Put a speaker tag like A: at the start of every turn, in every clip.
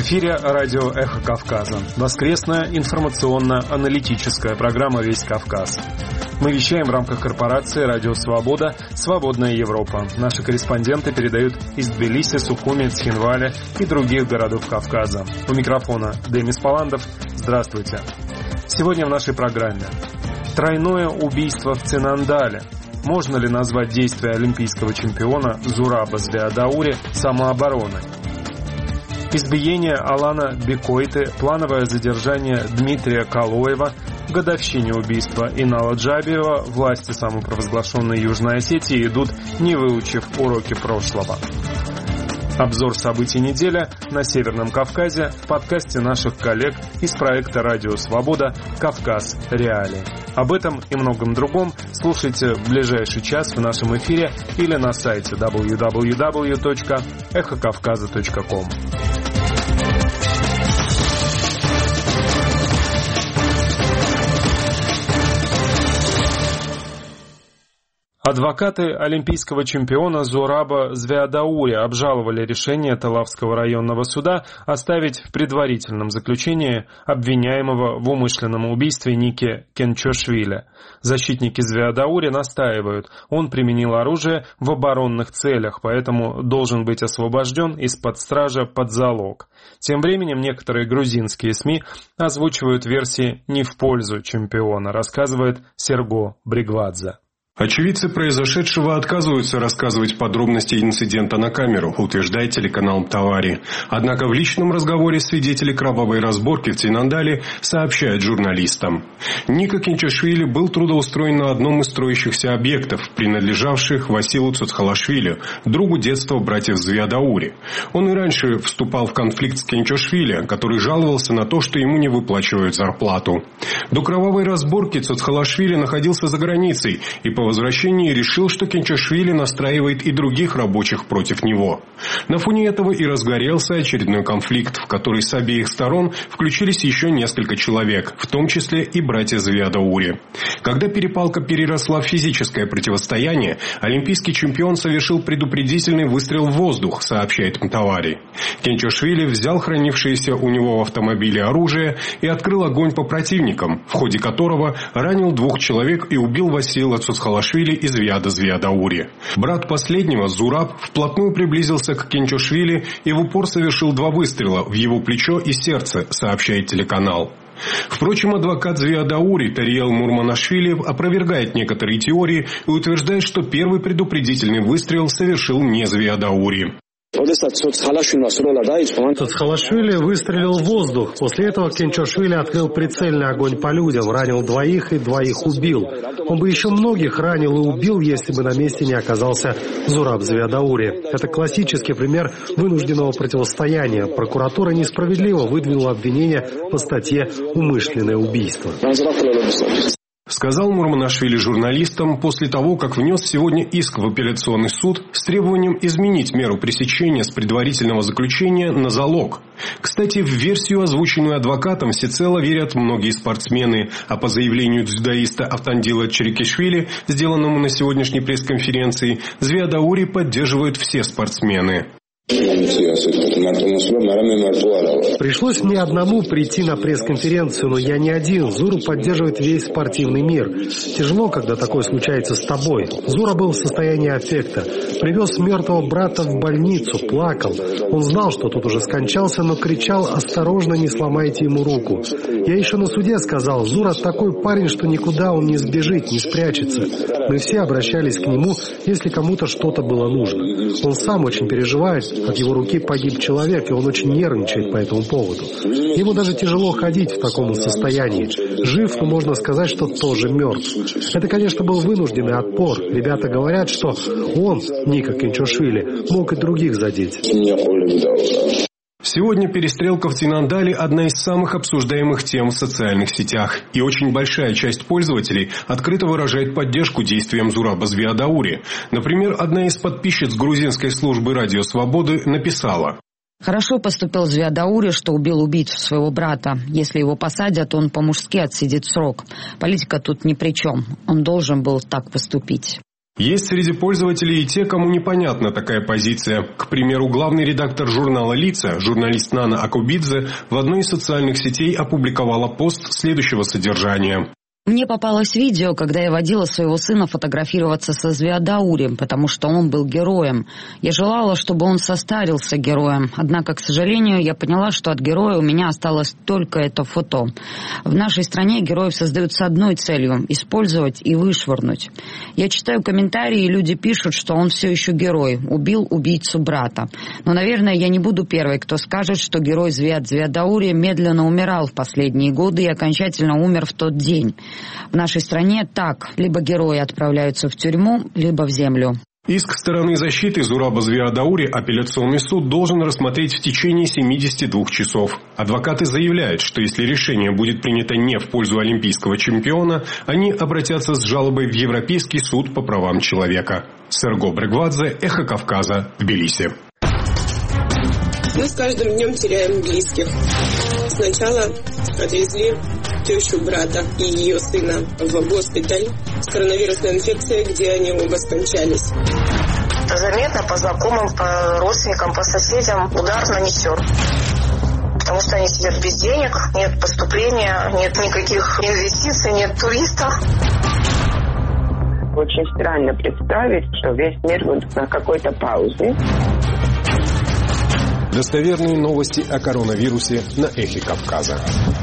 A: эфире радио «Эхо Кавказа». Воскресная информационно-аналитическая программа «Весь Кавказ». Мы вещаем в рамках корпорации «Радио Свобода», «Свободная Европа». Наши корреспонденты передают из Тбилиси, Сухуми, Цхинваля и других городов Кавказа. У микрофона Демис Паландов. Здравствуйте. Сегодня в нашей программе. Тройное убийство в Цинандале. Можно ли назвать действия олимпийского чемпиона Зураба Звиадаури самообороной? Избиение Алана Бекойты, плановое задержание Дмитрия Калоева, годовщине убийства Инала Джабиева, власти самопровозглашенной Южной Осетии идут, не выучив уроки прошлого. Обзор событий недели на Северном Кавказе в подкасте наших коллег из проекта «Радио Свобода. Кавказ. Реалии». Об этом и многом другом слушайте в ближайший час в нашем эфире или на сайте www.эхокавказа.ком. Адвокаты олимпийского чемпиона Зураба Звиадаури обжаловали решение Талавского районного суда оставить в предварительном заключении обвиняемого в умышленном убийстве Ники Кенчошвили. Защитники Звиадаури настаивают, он применил оружие в оборонных целях, поэтому должен быть освобожден из-под стражи под залог. Тем временем некоторые грузинские СМИ озвучивают версии не в пользу чемпиона, рассказывает Серго Бригвадзе.
B: Очевидцы произошедшего отказываются рассказывать подробности инцидента на камеру, утверждает телеканал Тавари. Однако в личном разговоре свидетели кровавой разборки в Цинандале сообщают журналистам. Ника Кенчошвили был трудоустроен на одном из строящихся объектов, принадлежавших Василу Цоцхалашвили, другу детства братьев Звиадаури. Он и раньше вступал в конфликт с Кенчошвили, который жаловался на то, что ему не выплачивают зарплату. До кровавой разборки Цоцхалашвили находился за границей и по возвращении решил, что Кенчошвили настраивает и других рабочих против него. На фоне этого и разгорелся очередной конфликт, в который с обеих сторон включились еще несколько человек, в том числе и братья Звиадаури. Когда перепалка переросла в физическое противостояние, олимпийский чемпион совершил предупредительный выстрел в воздух, сообщает Мтавари. Кенчошвили взял хранившееся у него в автомобиле оружие и открыл огонь по противникам, в ходе которого ранил 2 человек и убил Васила Цоцхалашвили из Виада Звиадаури. Брат последнего, Зураб, вплотную приблизился к Кенчошвили и в упор совершил 2 выстрела в его плечо и сердце, сообщает телеканал. Впрочем, адвокат Звиадаури Тариел Мурманашвили опровергает некоторые теории и утверждает, что первый предупредительный выстрел совершил не Звиадаури.
C: Цоцхалашвили выстрелил в воздух. После этого Кенчошвили открыл прицельный огонь по людям, ранил 2 и 2 убил. Он бы еще многих ранил и убил, если бы на месте не оказался Зураб Звиадаури. Это классический пример вынужденного противостояния. Прокуратура несправедливо выдвинула обвинение по статье «Умышленное убийство».
B: Сказал Мурманашвили журналистам после того, как внес сегодня иск в апелляционный суд с требованием изменить меру пресечения с предварительного заключения на залог. Кстати, в версию, озвученную адвокатом, всецело верят многие спортсмены, а по заявлению дзюдоиста Автандила Черекишвили, сделанному на сегодняшней пресс-конференции, Звиадаури поддерживают все спортсмены.
C: Пришлось мне одному прийти на пресс-конференцию, но я не один. Зуру поддерживает весь спортивный мир. Тяжело, когда такое случается с тобой. Зура был в состоянии аффекта. Привез мертвого брата в больницу, плакал. Он знал, что тот уже скончался, но кричал: «Осторожно, не сломайте ему руку». Я еще на суде сказал: Зура такой парень, что никуда он не сбежит, не спрячется. Мы все обращались к нему, если кому-то что-то было нужно. Он сам очень переживает. От его руки погиб человек, и он очень нервничает по этому поводу. Ему даже тяжело ходить в таком состоянии. Жив, но можно сказать, что тоже мертв. Это, конечно, был вынужденный отпор. Ребята говорят, что он, Ника Кенчошвили, мог и других задеть.
B: Сегодня перестрелка в Цинандале – одна из самых обсуждаемых тем в социальных сетях. И очень большая часть пользователей открыто выражает поддержку действиям Зураба Звиадаури. Например, одна из подписчиц грузинской службы «Радио Свободы» написала:
D: «Хорошо поступил Звиадаури, что убил убийцу своего брата. Если его посадят, он по-мужски отсидит срок. Политика тут ни при чем. Он должен был так поступить».
B: Есть среди пользователей и те, кому непонятна такая позиция. К примеру, главный редактор журнала «Лица», журналист Нана Акубидзе, в одной из социальных сетей опубликовала пост следующего содержания.
D: Мне попалось видео, когда я водила своего сына фотографироваться со Звиадаурем, потому что он был героем. Я желала, чтобы он состарился героем. Однако, к сожалению, я поняла, что от героя у меня осталось только это фото. В нашей стране героев создают с одной целью – использовать и вышвырнуть. Я читаю комментарии, и люди пишут, что он все еще герой, убил убийцу брата. Но, наверное, я не буду первой, кто скажет, что герой Звиадаури медленно умирал в последние годы и окончательно умер в тот день. В нашей стране так, либо герои отправляются в тюрьму, либо в землю.
B: Иск стороны защиты Зураба Звиадаури апелляционный суд должен рассмотреть в течение 72 часов. Адвокаты заявляют, что если решение будет принято не в пользу олимпийского чемпиона, они обратятся с жалобой в Европейский суд по правам человека. Серго Брегвадзе, Эхо Кавказа, Тбилиси.
E: Мы с каждым днем теряем близких. Сначала отвезли тещу брата и ее сына в госпиталь с коронавирусной инфекцией, где они оба скончались.
F: Заметно по знакомым, по родственникам, по соседям удар нанесен. Потому что они сидят без денег, нет поступления, нет никаких инвестиций, нет туристов.
G: Очень странно представить, что весь мир будет на какой-то паузе.
B: Достоверные новости о коронавирусе на Эхе Кавказа.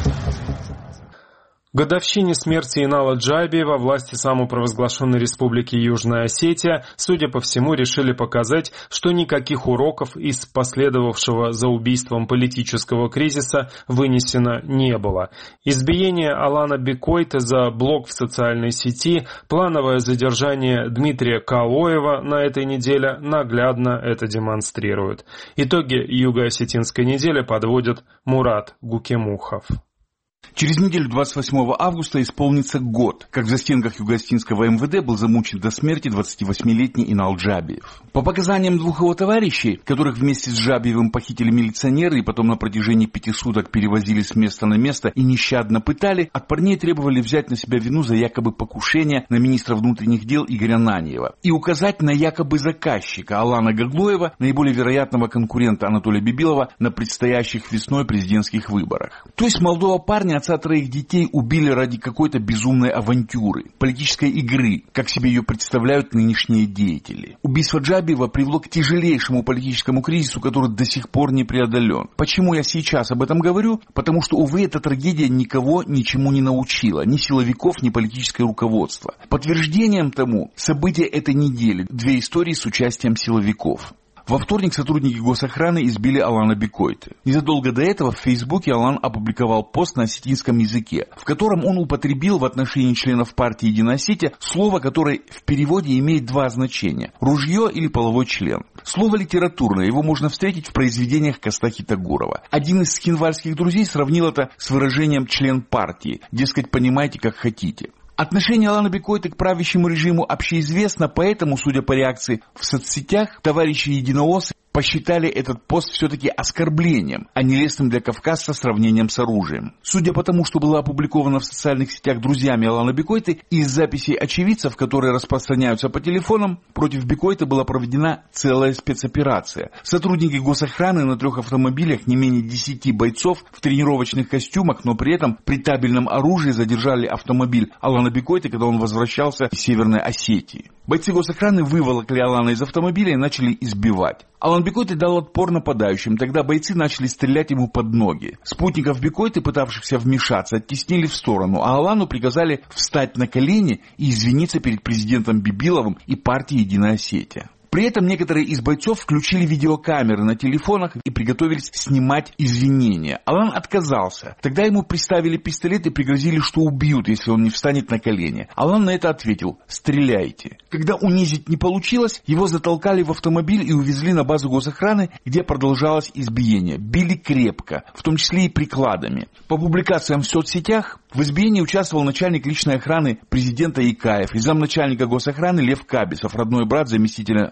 A: К годовщине смерти Инала Джабиева власти самопровозглашенной республики Южная Осетия, судя по всему, решили показать, что никаких уроков из последовавшего за убийством политического кризиса вынесено не было. Избиение Алана Бекойта за блог в социальной сети, плановое задержание Дмитрия Калоева на этой неделе наглядно это демонстрируют. Итоги юго-осетинской недели подводит Мурат Гукемухов.
H: Через неделю, 28 августа, исполнится год, как в застенках юго-осетинского МВД был замучен до смерти 28-летний Инал Джабиев. По показаниям двух его товарищей, которых вместе с Джабиевым похитили милиционеры и потом на протяжении 5 суток перевозили с места на место и нещадно пытали, от парней требовали взять на себя вину за якобы покушение на министра внутренних дел Игоря Наньева и указать на якобы заказчика Алана Гаглоева, наиболее вероятного конкурента Анатолия Бибилова на предстоящих весной президентских выборах. То есть молодого парня, отца 3 детей, убили ради какой-то безумной авантюры, политической игры, как себе ее представляют нынешние деятели. Убийство Джабиева привело к тяжелейшему политическому кризису, который до сих пор не преодолен. Почему я сейчас об этом говорю? Потому что, увы, эта трагедия никого ничему не научила, ни силовиков, ни политическое руководство. Подтверждением тому события этой недели, 2 истории с участием силовиков. Во вторник сотрудники госохраны избили Алана Бекойта. Незадолго до этого в Фейсбуке Алан опубликовал пост на осетинском языке, в котором он употребил в отношении членов партии «Единая Осетия» слово, которое в переводе имеет 2 значения – ружье или половой член. Слово литературное, его можно встретить в произведениях Костахи Тагурова. Один из скинвальских друзей сравнил это с выражением «член партии», дескать, понимаете, как хотите. Отношение Алана Бекойта к правящему режиму общеизвестно, поэтому, судя по реакции в соцсетях, товарищи единооссы посчитали этот пост все-таки оскорблением, а не лестным для кавказца сравнением с оружием. Судя по тому, что было опубликовано в социальных сетях друзьями Алана Бекойта, из записей очевидцев, которые распространяются по телефонам, против Бекойта была проведена целая спецоперация. Сотрудники госохраны на 3 автомобилях, не менее 10 бойцов в тренировочных костюмах, но при этом при табельном оружии задержали автомобиль Алана Бекойта, когда он возвращался из Северной Осетии. Бойцы госохраны выволокли Алана из автомобиля и начали избивать. Алан Бекойта дал отпор нападающим, тогда бойцы начали стрелять ему под ноги. Спутников Бекойты, пытавшихся вмешаться, оттеснили в сторону, а Алану приказали встать на колени и извиниться перед президентом Бибиловым и партией «Единая Осетия». При этом некоторые из бойцов включили видеокамеры на телефонах и приготовились снимать извинения. Алан отказался. Тогда ему приставили пистолет и пригрозили, что убьют, если он не встанет на колени. Алан на это ответил: «Стреляйте». Когда унизить не получилось, его затолкали в автомобиль и увезли на базу госохраны, где продолжалось избиение. Били крепко, в том числе и прикладами. По публикациям в соцсетях, в избиении участвовал начальник личной охраны президента Икаев и замначальника госохраны Лев Кабисов, родной брат заместителя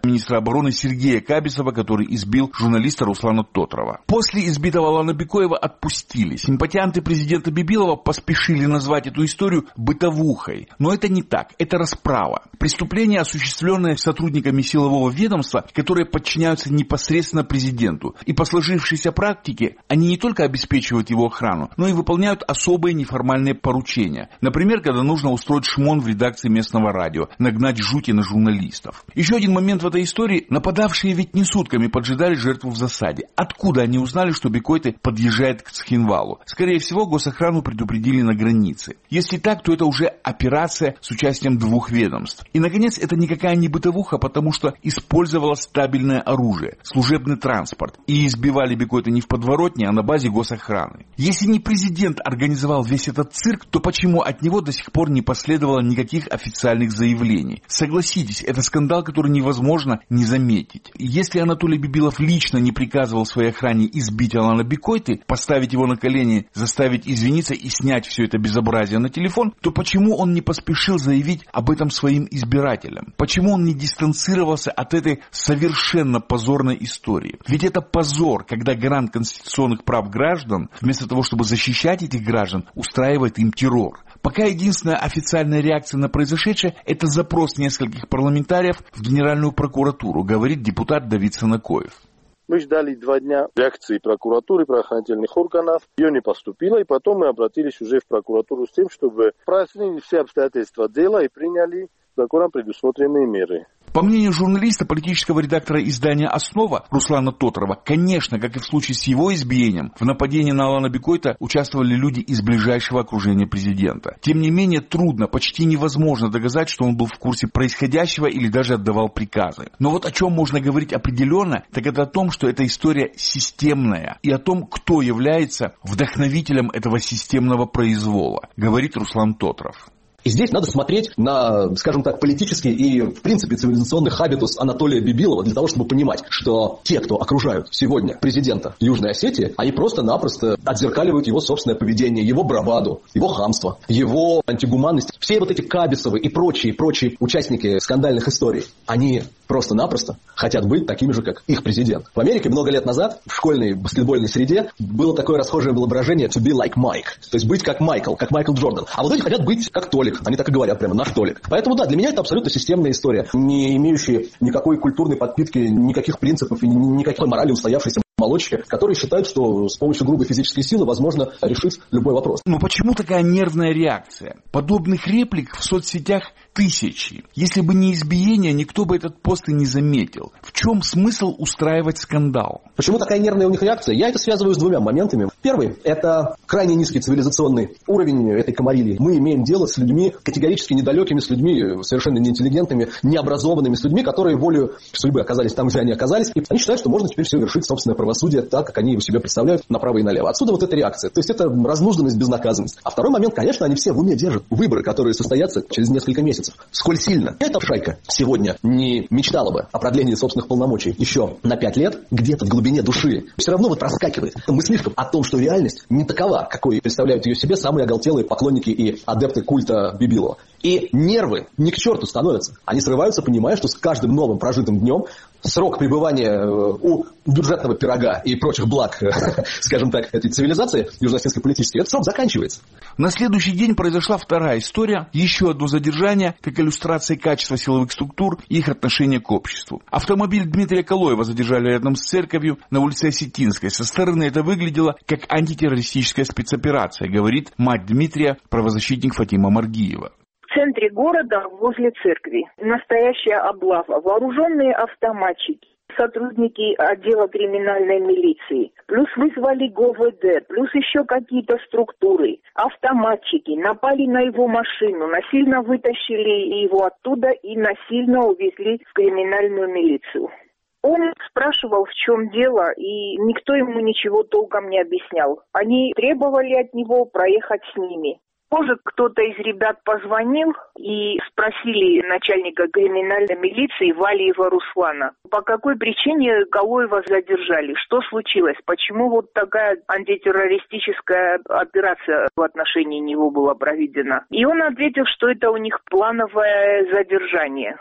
H: министра обороны Сергея Кабисова, который избил журналиста Руслана Тотрова. После избитого Алана Бекоева отпустили. Симпатианты президента Бибилова поспешили назвать эту историю бытовухой. Но это не так, это расправа. Преступление, осуществленное сотрудниками силового ведомства, которые подчиняются непосредственно президенту. И по сложившейся практике они не только обеспечивают его охрану, но и выполняют особые неформальные поручения. Например, когда нужно устроить шмон в редакции местного радио, нагнать жути на журналистов. Еще один момент в этой истории. Нападавшие ведь не сутками поджидали жертву в засаде. Откуда они узнали, что Бекойте подъезжает к Цхинвалу? Скорее всего, госохрану предупредили на границе. Если так, то это уже операция с участием двух ведомств. И, наконец, это никакая не бытовуха, потому что использовалось стабильное оружие, служебный транспорт. И избивали Бекойте не в подворотне, а на базе госохраны. Если не президент организовал весь этот цирк, то почему от него до сих пор не последовало никаких официальных заявлений? Согласитесь, это скандал, который невозможно не заметить. Если Анатолий Бибилов лично не приказывал своей охране избить Алана Бекойте, поставить его на колени, заставить извиниться и снять все это безобразие на телефон, то почему он не поспешил заявить об этом своим избирателям? Почему он не дистанцировался от этой совершенно позорной истории? Ведь это позор, когда гарант конституционных прав граждан, вместо того, чтобы защищать этих граждан, устраивает им террор. Пока единственная официальная реакция на произошедшее – это запрос нескольких парламентариев в Генеральную прокуратуру, говорит депутат Давид Санакоев.
I: Мы ждали 2 дня реакции прокуратуры, правоохранительных органов. Ее не поступило, и потом мы обратились уже в прокуратуру с тем, чтобы прояснили все обстоятельства дела и приняли законом предусмотренные меры.
H: По мнению журналиста, политического редактора издания «Основа» Руслана Тотрова, конечно, как и в случае с его избиением, в нападении на Алана Бекойта участвовали люди из ближайшего окружения президента. Тем не менее, трудно, почти невозможно доказать, что он был в курсе происходящего или даже отдавал приказы. Но вот о чем можно говорить определенно, так это о том, что эта история системная, и о том, кто является вдохновителем этого системного произвола, говорит Руслан Тотров.
J: И здесь надо смотреть на, скажем так, политический и, в принципе, цивилизационный хабитус Анатолия Бибилова для того, чтобы понимать, что те, кто окружают сегодня президента Южной Осетии, они просто-напросто отзеркаливают его собственное поведение, его браваду, его хамство, его антигуманность. Все вот эти Кабисовы и прочие участники скандальных историй, они просто-напросто хотят быть такими же, как их президент. В Америке много лет назад в школьной баскетбольной среде было такое расхожее выражение «to be like Mike», то есть быть как Майкл Джордан. А вот эти хотят быть как Толик. Они так и говорят прямо, наш Толик. Поэтому да, для меня это абсолютно системная история, не имеющая никакой культурной подпитки, никаких принципов и никакой морали устоявшейся молодчики, которые считают, что с помощью грубой физической силы возможно решить любой вопрос.
H: Но почему такая нервная реакция? Подобных реплик в соцсетях тысячи. Если бы не избиение, никто бы этот пост и не заметил. В чем смысл устраивать скандал?
J: Почему такая нервная у них реакция? Я это связываю с 2 моментами. Первый – это крайне низкий цивилизационный уровень этой комарилии. Мы имеем дело с людьми категорически недалекими, с людьми совершенно неинтеллигентными, необразованными, с людьми, которые волею судьбы оказались там, где они оказались. И они считают, что можно теперь все вершить собственное правосудие так, как они его себе представляют, направо и налево. Отсюда вот эта реакция. То есть это разнужданность, безнаказанность. А второй момент, конечно, они все в уме держат выборы, которые состоятся через несколько месяцев. Сколь сильно эта шайка сегодня не мечтала бы о продлении собственных полномочий еще на 5 лет, где-то в глубине души все равно вот проскакивает мыслишка о том, что реальность не такова, какой представляют ее себе самые оголтелые поклонники и адепты культа Бибилова. И нервы ни к черту становятся. Они срываются, понимая, что с каждым новым прожитым днем срок пребывания у бюджетного пирога и прочих благ, скажем так, этой цивилизации южноосетской политической, этот срок заканчивается.
H: На следующий день произошла вторая история, еще одно задержание, как иллюстрация качества силовых структур и их отношения к обществу. Автомобиль Дмитрия Калоева задержали рядом с церковью на улице Осетинской. Со стороны это выглядело как антитеррористическая спецоперация, говорит мать Дмитрия, правозащитник Фатима Маргиева.
K: В центре города, возле церкви, настоящая облава, вооруженные автоматчики, сотрудники отдела криминальной милиции, плюс вызвали ГОВД, плюс еще какие-то структуры, автоматчики, напали на его машину, насильно вытащили его оттуда и насильно увезли в криминальную милицию. Он спрашивал, в чем дело, и никто ему ничего толком не объяснял. Они требовали от него проехать с ними. Позже кто-то из ребят позвонил и спросили начальника криминальной милиции Валиева Руслана, по какой причине Калоева задержали, что случилось, почему вот такая антитеррористическая операция в отношении него была проведена. И он ответил, что это у них плановое задержание.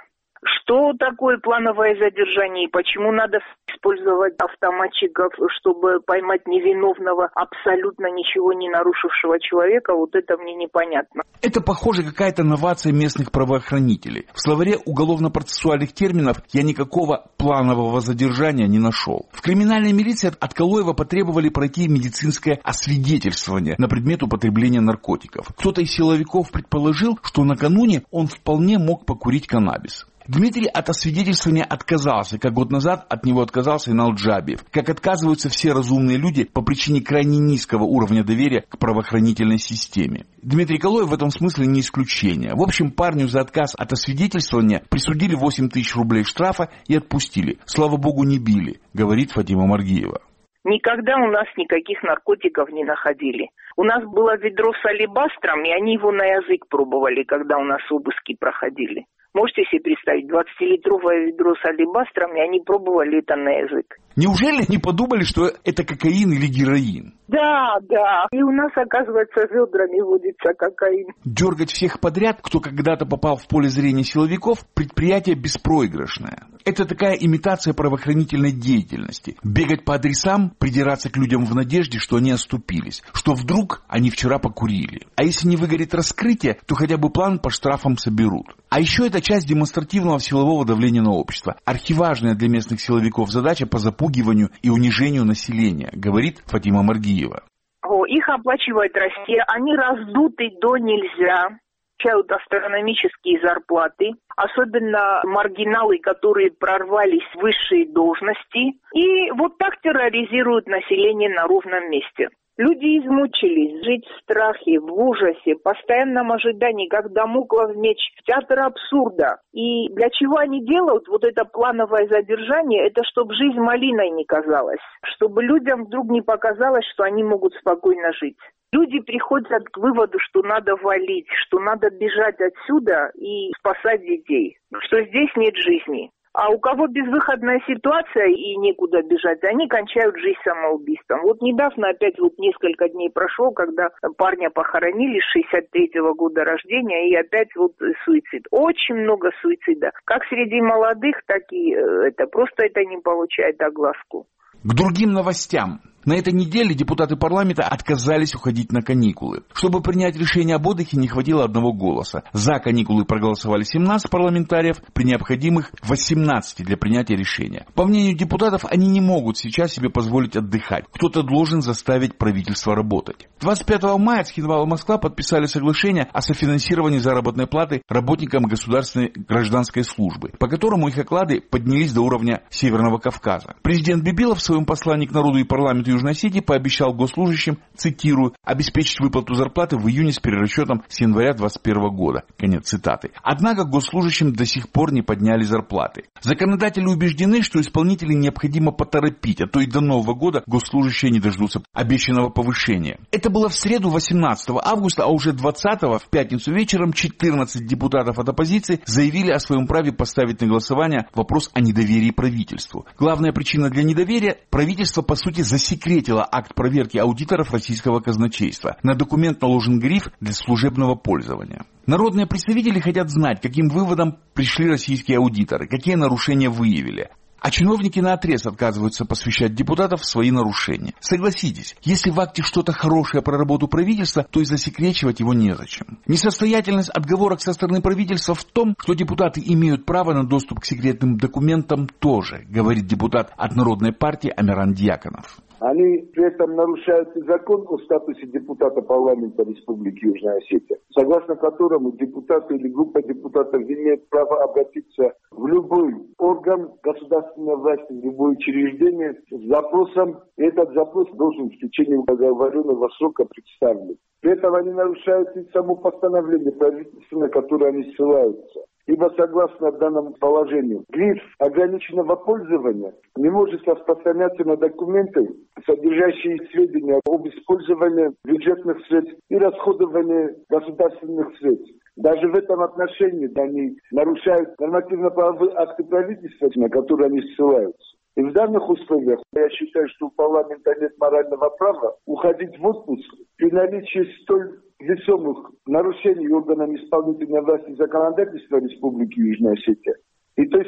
K: Что такое плановое задержание и почему надо использовать автоматчиков, чтобы поймать невиновного, абсолютно ничего не нарушившего человека, вот это мне непонятно.
H: Это, похоже, какая-то новация местных правоохранителей. В словаре уголовно-процессуальных терминов я никакого планового задержания не нашел. В криминальной милиции от Калоева потребовали пройти медицинское освидетельствование на предмет употребления наркотиков. Кто-то из силовиков предположил, что накануне он вполне мог покурить каннабис. Дмитрий от освидетельствования отказался, как год назад от него отказался Инал Джабиев, как отказываются все разумные люди по причине крайне низкого уровня доверия к правоохранительной системе. Дмитрий Калоев в этом смысле не исключение. В общем, парню за отказ от освидетельствования присудили 8 тысяч рублей штрафа и отпустили. Слава богу, не били, говорит Фатима Маргиева.
K: Никогда у нас никаких наркотиков не находили. У нас было ведро с алебастром, и они его на язык пробовали, когда у нас обыски проходили. Можете себе представить, 20-литровое ведро с алебастром, и они пробовали это на язык.
H: Неужели не подумали, что это кокаин или героин?
K: Да. И у нас, оказывается, ведрами водится кокаин.
H: Дергать всех подряд, кто когда-то попал в поле зрения силовиков, предприятие беспроигрышное. Это такая имитация правоохранительной деятельности. Бегать по адресам, придираться к людям в надежде, что они оступились, что вдруг они вчера покурили. А если не выгорит раскрытие, то хотя бы план по штрафам соберут. А еще это часть демонстративного силового давления на общество. Архиважная для местных силовиков задача по запугиванию и унижению населения, говорит Фатима Маргиева.
K: Их оплачивает Россия, они раздуты до нельзя. Получают астрономические зарплаты, особенно маргиналы, которые прорвались в высшие должности, и вот так терроризируют население на ровном месте. Люди измучились жить в страхе, в ужасе, постоянном ожидании, как дамоклов меч, в театр абсурда. И для чего они делают вот это плановое задержание? Это чтобы жизнь малиной не казалась, чтобы людям вдруг не показалось, что они могут спокойно жить. Люди приходят к выводу, что надо валить, что надо бежать отсюда и спасать детей, что здесь нет жизни. А у кого безвыходная ситуация и некуда бежать, они кончают жизнь самоубийством. Вот недавно опять несколько дней прошло, когда парня похоронили с 63-го года рождения, и опять суицид. Очень много суицида. Как среди молодых, так и просто это не получает огласку.
H: К другим новостям. На этой неделе депутаты парламента отказались уходить на каникулы. Чтобы принять решение об отдыхе, не хватило одного голоса. За каникулы проголосовали 17 парламентариев, при необходимых 18 для принятия решения. По мнению депутатов, они не могут сейчас себе позволить отдыхать. Кто-то должен заставить правительство работать. 25 мая Цхинвал и Москва подписали соглашение о софинансировании заработной платы работникам государственной гражданской службы, по которому их оклады поднялись до уровня Северного Кавказа. Президент Бибилов в своем послании к народу и парламенту Южной Осетии пообещал госслужащим, цитирую, обеспечить выплату зарплаты в июне с перерасчетом с января 2021 года. Конец цитаты. Однако госслужащим до сих пор не подняли зарплаты. Законодатели убеждены, что исполнителей необходимо поторопить, а то и до Нового года госслужащие не дождутся обещанного повышения. Это было в среду 18 августа, а уже 20 в пятницу вечером 14 депутатов от оппозиции заявили о своем праве поставить на голосование вопрос о недоверии правительству. Главная причина для недоверия – правительство по сути засекретило акт проверки аудиторов российского казначейства. На документ наложен гриф для служебного пользования. Народные представители хотят знать, каким выводом пришли российские аудиторы, какие нарушения выявили. А чиновники наотрез отказываются посвящать депутатов в свои нарушения. Согласитесь, если в акте что-то хорошее про работу правительства, то и засекречивать его незачем. Несостоятельность отговорок со стороны правительства в том, что депутаты имеют право на доступ к секретным документам тоже, говорит депутат от Народной партии Амиран Дьяконов.
L: Они при этом нарушают закон о статусе депутата парламента Республики Южная Осетия, согласно которому депутаты или группа депутатов имеют право обратиться в любой орган государственной власти, в любое учреждение с запросом. Этот запрос должен в течение оговоренного срока представлен. При этом они нарушают и само постановление правительства, на которое они ссылаются. Ибо согласно данному положению, гриф ограниченного пользования не может распространяться на документы, содержащие сведения об использовании бюджетных средств и расходовании государственных средств. Даже в этом отношении они нарушают нормативно-правовые акты правительства, на которые они ссылаются. И в данных условиях я считаю, что у парламента нет морального права уходить в отпуск при наличии столь весомых нарушений органами исполнительной власти и законодательства Республики Южная Осетия и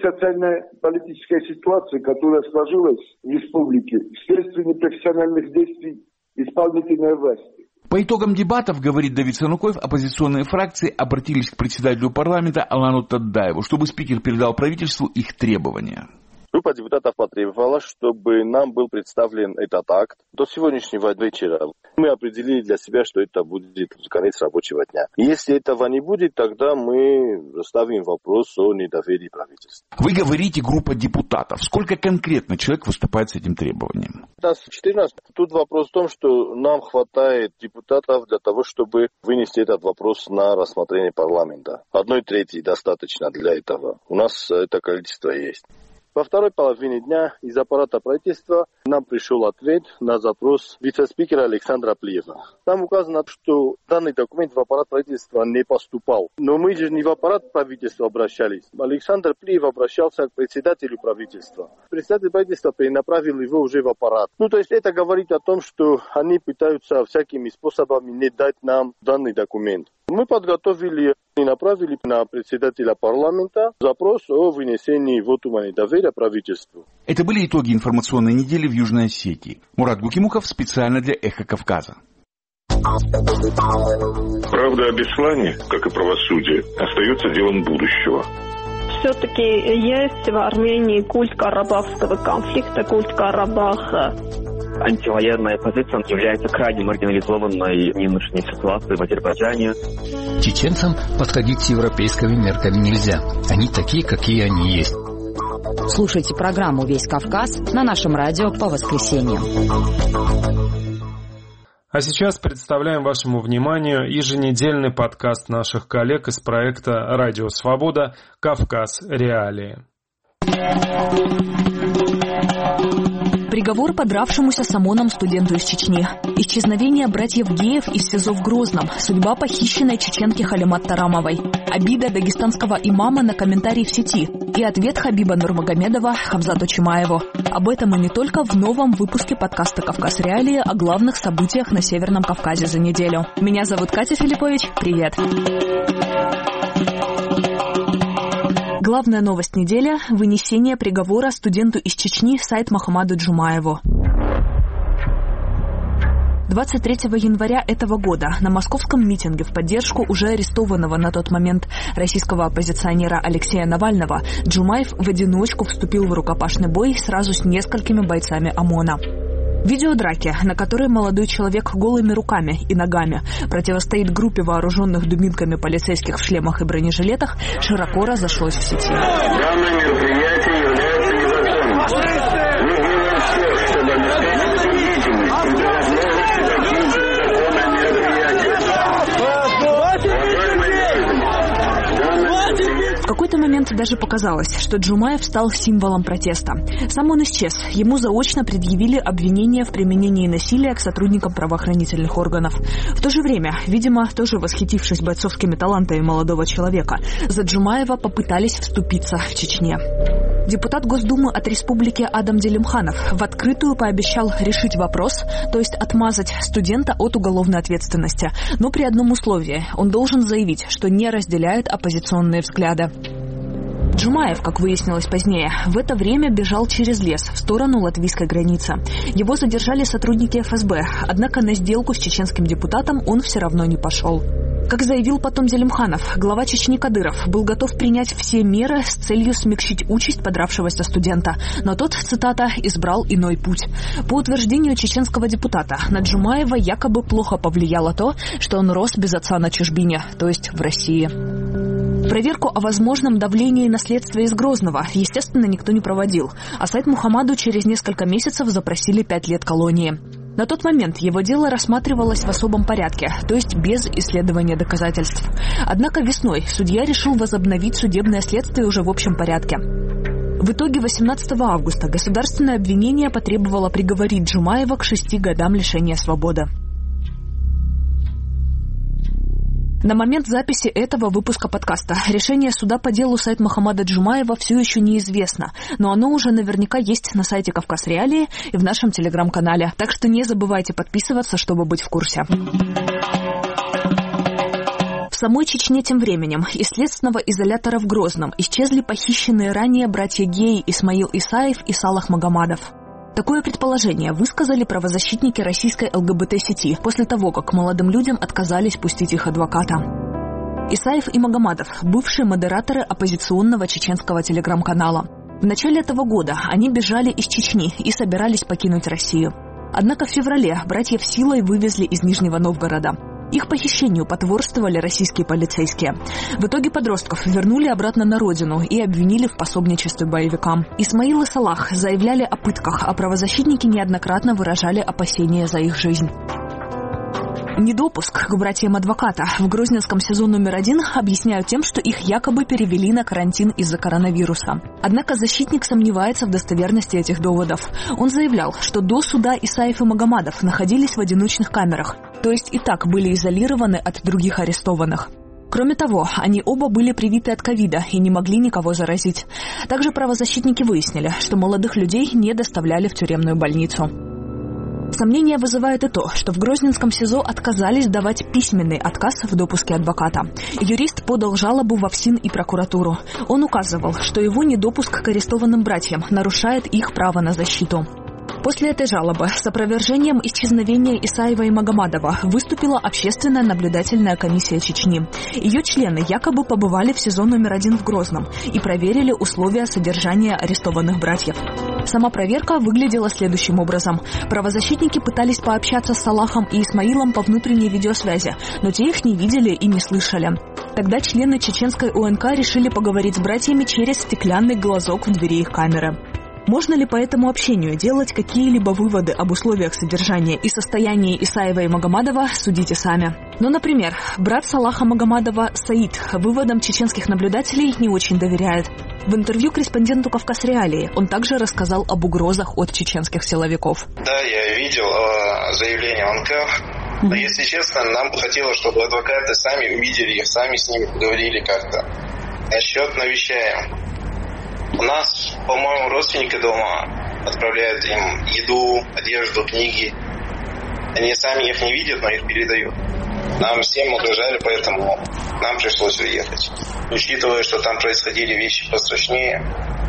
L: социальная политическая ситуация, которая сложилась в республике вследствие непрофессиональных действий исполнительной власти.
H: По итогам дебатов, говорит Давид Санукоев, оппозиционные фракции обратились к председателю парламента Алану Таддаеву, чтобы спикер передал правительству их требования.
I: Группа депутатов потребовала, чтобы нам был представлен этот акт до сегодняшнего вечера. Мы определили для себя, что это будет конец рабочего дня. Если этого не будет, тогда мы ставим вопрос о недоверии правительства.
H: Вы говорите группа депутатов. Сколько конкретно человек выступает с этим требованием?
I: Нас 14. Тут вопрос в том, что нам хватает депутатов для того, чтобы вынести этот вопрос на рассмотрение парламента. 1/3 достаточно для этого. У нас это количество есть. Во второй половине дня из аппарата правительства нам пришел ответ на запрос вице-спикера Александра Плиева. Там указано, что данный документ в аппарат правительства не поступал. Но мы же не в аппарат правительства обращались. Александр Плиев обращался к председателю правительства. Председатель правительства перенаправил его уже в аппарат. То есть это говорит о том, что они пытаются всякими способами не дать нам данный документ. Мы подготовили и направили на председателя парламента запрос о вынесении вотума недоверия правительству.
H: Это были итоги информационной недели в Южной Осетии. Мурат Гукимухов специально для «Эхо Кавказа».
M: Правда о Беслане, как и правосудие, остается делом будущего.
N: Все-таки есть в Армении культ карабахского конфликта, культ Карабаха.
O: Антивоенная позиция является крайне маргинализованной в нынешней ситуации в Азербайджане.
P: Чеченцам подходить с европейскими мерками нельзя. Они такие, какие они есть.
D: Слушайте программу «Весь Кавказ» на нашем радио по воскресеньям.
A: А сейчас представляем вашему вниманию еженедельный подкаст наших коллег из проекта «Радио Свобода. Кавказ. Реалии».
Q: Приговор подравшемуся с ОМОНом студенту из Чечни. Исчезновение братьев Геев из СИЗО в Грозном. Судьба похищенной чеченки Халимат Тарамовой. Обида дагестанского имама на комментарий в сети. И ответ Хабиба Нурмагомедова Хамзату Чимаеву. Об этом и не только в новом выпуске подкаста «Кавказ. Реалии» о главных событиях на Северном Кавказе за неделю. Меня зовут Катя Филиппович. Привет. Главная новость недели – вынесение приговора студенту из Чечни Сайд Мохаммаду Джумаеву. 23 января этого года на московском митинге в поддержку уже арестованного на тот момент российского оппозиционера Алексея Навального Джумаев в одиночку вступил в рукопашный бой сразу с несколькими бойцами ОМОНа. Видео драки, на которой молодой человек голыми руками и ногами противостоит группе вооруженных дубинками полицейских в шлемах и бронежилетах, широко разошлось в сети.
M: Данное мероприятие является незаконным. Мы делаем все, чтобы обеспечить деятельность и безопасность таким законным мероприятием.
Q: В какой-то момент даже показалось, что Джумаев стал символом протеста. Сам он исчез. Ему заочно предъявили обвинение в применении насилия к сотрудникам правоохранительных органов. В то же время, видимо, тоже восхитившись бойцовскими талантами молодого человека, за Джумаева попытались вступиться в Чечне. Депутат Госдумы от республики Адам Делимханов в открытую пообещал решить вопрос, то есть отмазать студента от уголовной ответственности. Но при одном условии – он должен заявить, что не разделяет оппозиционные взгляды. Джумаев, как выяснилось позднее, в это время бежал через лес в сторону латвийской границы. Его задержали сотрудники ФСБ, однако на сделку с чеченским депутатом он все равно не пошел. Как заявил потом Делимханов, глава Чечни Кадыров был готов принять все меры с целью смягчить участь подравшегося студента, но тот, цитата, избрал иной путь. По утверждению чеченского депутата, на Джумаева якобы плохо повлияло то, что он рос без отца на чужбине, то есть в России. Проверку о возможном давлении на следствие из Грозного, естественно, никто не проводил, а Сайд Мухаммаду через несколько месяцев запросили 5 лет колонии. На тот момент его дело рассматривалось в особом порядке, то есть без исследования доказательств. Однако весной судья решил возобновить судебное следствие уже в общем порядке. В итоге 18 августа государственное обвинение потребовало приговорить Джумаева к 6 годам лишения свободы. На момент записи этого выпуска подкаста решение суда по делу Сайд Мохаммада Джумаева все еще неизвестно, но оно уже наверняка есть на сайте «Кавказ. Реалии» и в нашем телеграм-канале. Так что не забывайте подписываться, чтобы быть в курсе. В самой Чечне тем временем из следственного изолятора в Грозном исчезли похищенные ранее братья-геи Исмаил Исаев и Салах Магомадов. Такое предположение высказали правозащитники российской ЛГБТ-сети после того, как молодым людям отказались пустить их адвоката. Исаев и Магомадов – бывшие модераторы оппозиционного чеченского телеграм-канала. В начале этого года они бежали из Чечни и собирались покинуть Россию. Однако в феврале братьев силой вывезли из Нижнего Новгорода. Их похищению потворствовали российские полицейские. В итоге подростков вернули обратно на родину и обвинили в пособничестве боевикам. Исмаил и Салах заявляли о пытках, а правозащитники неоднократно выражали опасения за их жизнь. Недопуск к братьям адвоката в Грозненском СИЗО номер 1 объясняют тем, что их якобы перевели на карантин из-за коронавируса. Однако защитник сомневается в достоверности этих доводов. Он заявлял, что до суда Исаев и Магомадов находились в одиночных камерах, то есть и так были изолированы от других арестованных. Кроме того, они оба были привиты от ковида и не могли никого заразить. Также правозащитники выяснили, что молодых людей не доставляли в тюремную больницу. Сомнение вызывает и то, что в Грозненском СИЗО отказались давать письменный отказ в допуске адвоката. Юрист подал жалобу во ФСИН и прокуратуру. Он указывал, что его недопуск к арестованным братьям нарушает их право на защиту. После этой жалобы с опровержением исчезновения Исаева и Магомадова выступила Общественная наблюдательная комиссия Чечни. Ее члены якобы побывали в СИЗО номер 1 в Грозном и проверили условия содержания арестованных братьев. Сама проверка выглядела следующим образом. Правозащитники пытались пообщаться с Салахом и Исмаилом по внутренней видеосвязи, но те их не видели и не слышали. Тогда члены чеченской ОНК решили поговорить с братьями через стеклянный глазок в двери их камеры. Можно ли по этому общению делать какие-либо выводы об условиях содержания и состоянии Исаева и Магомадова, судите сами. Ну, например, брат Салаха Магомадова Саид выводам чеченских наблюдателей не очень доверяет. В интервью корреспонденту «Кавказ Реалии» он также рассказал об угрозах от чеченских силовиков.
R: Да, я видел заявление ОНК. Но, если честно, нам бы хотелось, чтобы адвокаты сами увидели их, сами с ними поговорили как-то. Насчет навещаем. У нас, по-моему, родственники дома отправляют им еду, одежду, книги. Они сами их не видят, но их передают. Нам всем угрожали, поэтому нам пришлось уехать. Учитывая, что там происходили вещи пострашнее,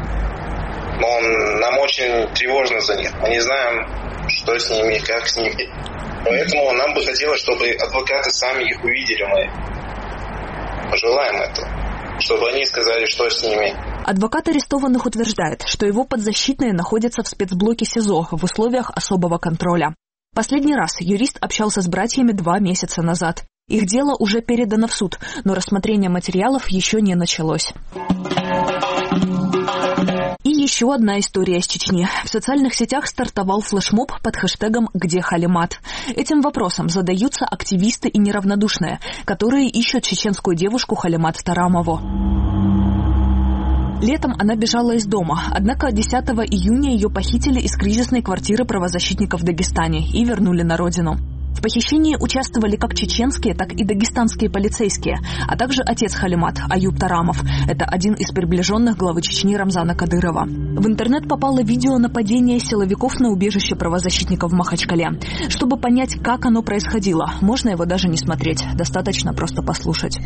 R: но нам очень тревожно за них. Мы не знаем, что с ними, как с ними. Поэтому нам бы хотелось, чтобы адвокаты сами их увидели. Мы желаем этого, чтобы они сказали, что с ними.
Q: Адвокат арестованных утверждает, что его подзащитные находятся в спецблоке СИЗО в условиях особого контроля. Последний раз юрист общался с братьями 2 месяца назад. Их дело уже передано в суд, но рассмотрение материалов еще не началось. И еще одна история из Чечни. В социальных сетях стартовал флешмоб под хэштегом «Где Халимат?». Этим вопросом задаются активисты и неравнодушные, которые ищут чеченскую девушку Халимат Тарамову. Летом она бежала из дома, однако 10 июня ее похитили из кризисной квартиры правозащитников в Дагестане и вернули на родину. В похищении участвовали как чеченские, так и дагестанские полицейские, а также отец Халимат, Аюб Тарамов. Это один из приближенных главы Чечни Рамзана Кадырова. В интернет попало видео нападения силовиков на убежище правозащитников в Махачкале. Чтобы понять, как оно происходило, можно его даже не смотреть, достаточно просто послушать.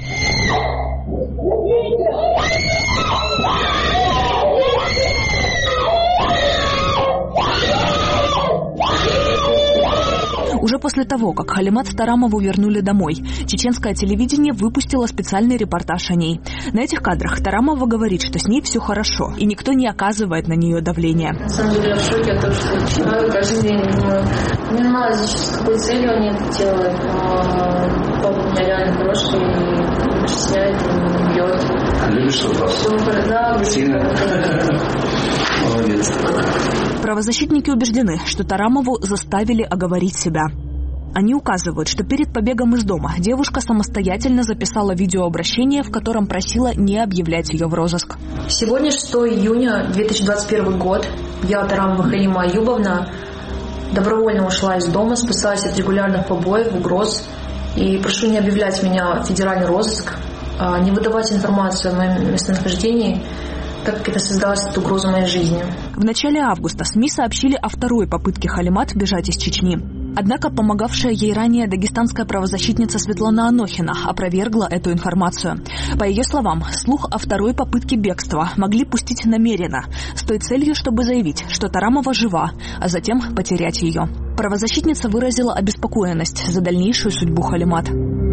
Q: Уже после того, как Халимат Тарамову вернули домой, чеченское телевидение выпустило специальный репортаж о ней. На этих кадрах Тарамова говорит, что с ней все хорошо, и никто не оказывает на нее давления.
S: На самом деле я в шоке от того, что человек каждый день не понимаю, с какой целью они это делают. Папа у меня реально хороший, и притесняет, и бьет.
T: Любишь что-то?
S: Да,
T: сильно. Молодец.
Q: Правозащитники убеждены, что Тарамову заставили оговорить себя. Они указывают, что перед побегом из дома девушка самостоятельно записала видеообращение, в котором просила не объявлять ее в розыск.
S: Сегодня 6 июня 2021 год. Я, Тарамова Халима Аюбовна, добровольно ушла из дома, спасаясь от регулярных побоев, угроз. И прошу не объявлять меня в федеральный розыск, не выдавать информацию о моем местонахождении, так как это создалось угрозу моей жизни.
Q: В начале августа СМИ сообщили о второй попытке Халимат бежать из Чечни. Однако помогавшая ей ранее дагестанская правозащитница Светлана Анохина опровергла эту информацию. По ее словам, слух о второй попытке бегства могли пустить намеренно, с той целью, чтобы заявить, что Тарамова жива, а затем потерять ее. Правозащитница выразила обеспокоенность за дальнейшую судьбу Халимат.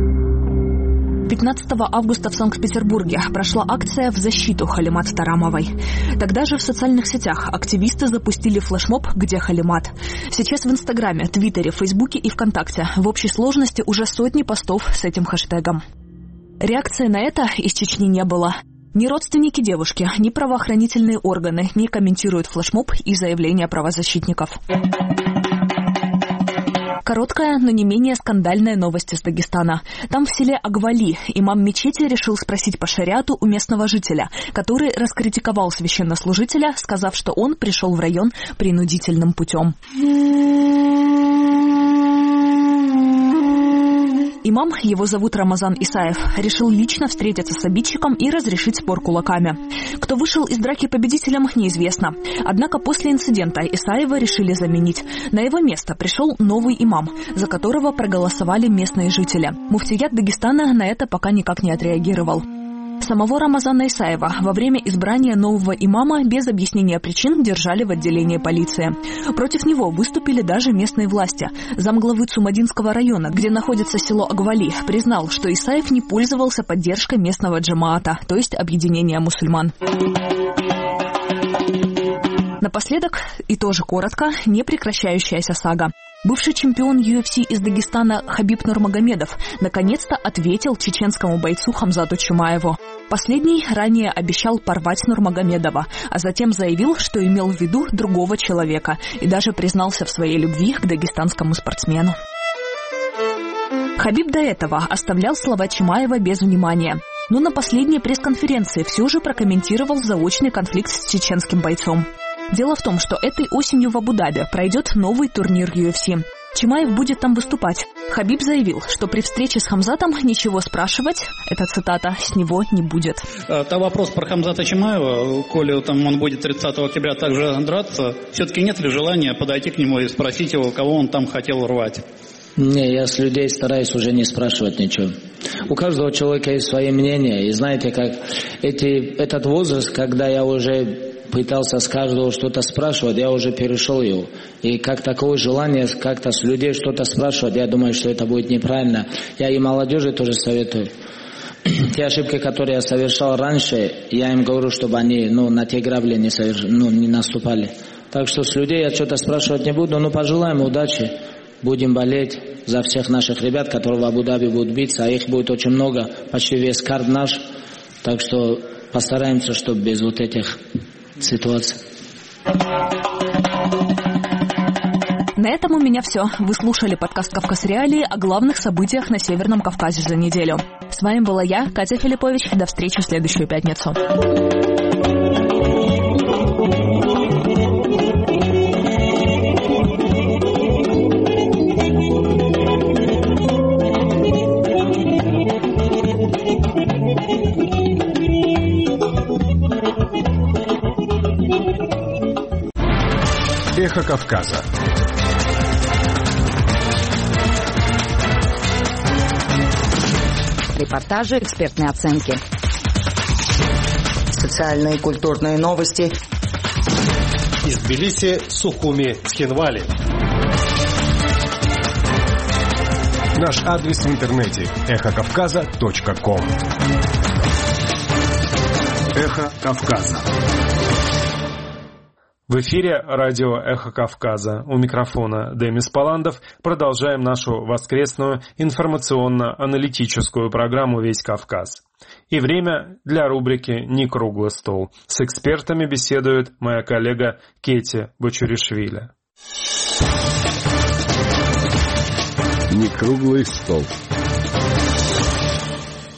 Q: 15 августа в Санкт-Петербурге прошла акция в защиту Халимат Тарамовой. Тогда же в социальных сетях активисты запустили флешмоб «Где Халимат?». Сейчас в Инстаграме, Твиттере, Фейсбуке и ВКонтакте в общей сложности уже сотни постов с этим хэштегом. Реакции на это из Чечни не было. Ни родственники девушки, ни правоохранительные органы не комментируют флешмоб и заявления правозащитников. Короткая, но не менее скандальная новость из Дагестана. Там в селе Агвали имам мечети решил спросить по шариату у местного жителя, который раскритиковал священнослужителя, сказав, что он пришел в район принудительным путем. Имам, его зовут Рамазан Исаев, решил лично встретиться с обидчиком и разрешить спор кулаками. Кто вышел из драки победителем, неизвестно. Однако после инцидента Исаева решили заменить. На его место пришел новый имам, за которого проголосовали местные жители. Муфтият Дагестана на это пока никак не отреагировал. Самого Рамазана Исаева во время избрания нового имама без объяснения причин держали в отделении полиции. Против него выступили даже местные власти. Замглавы Цумадинского района, где находится село Агвали, признал, что Исаев не пользовался поддержкой местного джамаата, то есть объединения мусульман. Напоследок, и тоже коротко, непрекращающаяся сага. Бывший чемпион UFC из Дагестана Хабиб Нурмагомедов наконец-то ответил чеченскому бойцу Хамзату Чумаеву. Последний ранее обещал порвать Нурмагомедова, а затем заявил, что имел в виду другого человека и даже признался в своей любви к дагестанскому спортсмену. Хабиб до этого оставлял слова Чумаева без внимания, но на последней пресс-конференции все же прокомментировал заочный конфликт с чеченским бойцом. Дело в том, что этой осенью в Абу-Даби пройдет новый турнир UFC. Чумаев будет там выступать. Хабиб заявил, что при встрече с Хамзатом ничего спрашивать, это цитата, с него не будет.
T: Та вопрос про Хамзата Чумаева, коли там он будет 30 октября также драться, все-таки нет ли желания подойти к нему и спросить его, кого он там хотел рвать?
U: Не, я с людей стараюсь уже не спрашивать ничего. У каждого человека есть свое мнение. И знаете, как этот возраст, когда я уже пытался с каждого что-то спрашивать, я уже перешел его. И как такое желание как-то с людей что-то спрашивать, я думаю, что это будет неправильно. Я и молодежи тоже советую. Те ошибки, которые я совершал раньше, я им говорю, чтобы они на те грабли не наступали. Так что с людей я что-то спрашивать не буду, но пожелаем удачи. Будем болеть за всех наших ребят, которые в Абу-Даби будут биться, а их будет очень много, почти весь карт наш. Так что постараемся, чтобы без вот этих ситуаций.
Q: На этом у меня все. Вы слушали подкаст «Кавказ Реалии» о главных событиях на Северном Кавказе за неделю. С вами была я, Катя Филиппович. До встречи в следующую пятницу.
B: Эхо Кавказа.
D: Репортажи, экспертные оценки.
V: Социальные и культурные новости.
C: Из Тбилиси, Сухуми, Цхинвали.
B: Наш адрес в интернете эхокавказа.ком.
A: Эхо Кавказа. В эфире радио «Эхо Кавказа». У микрофона Демис Паландов. Продолжаем нашу воскресную информационно-аналитическую программу «Весь Кавказ». И время для рубрики «Не круглый стол». С экспертами беседует моя коллега Кети Бочуришвили.
W: Не круглый стол.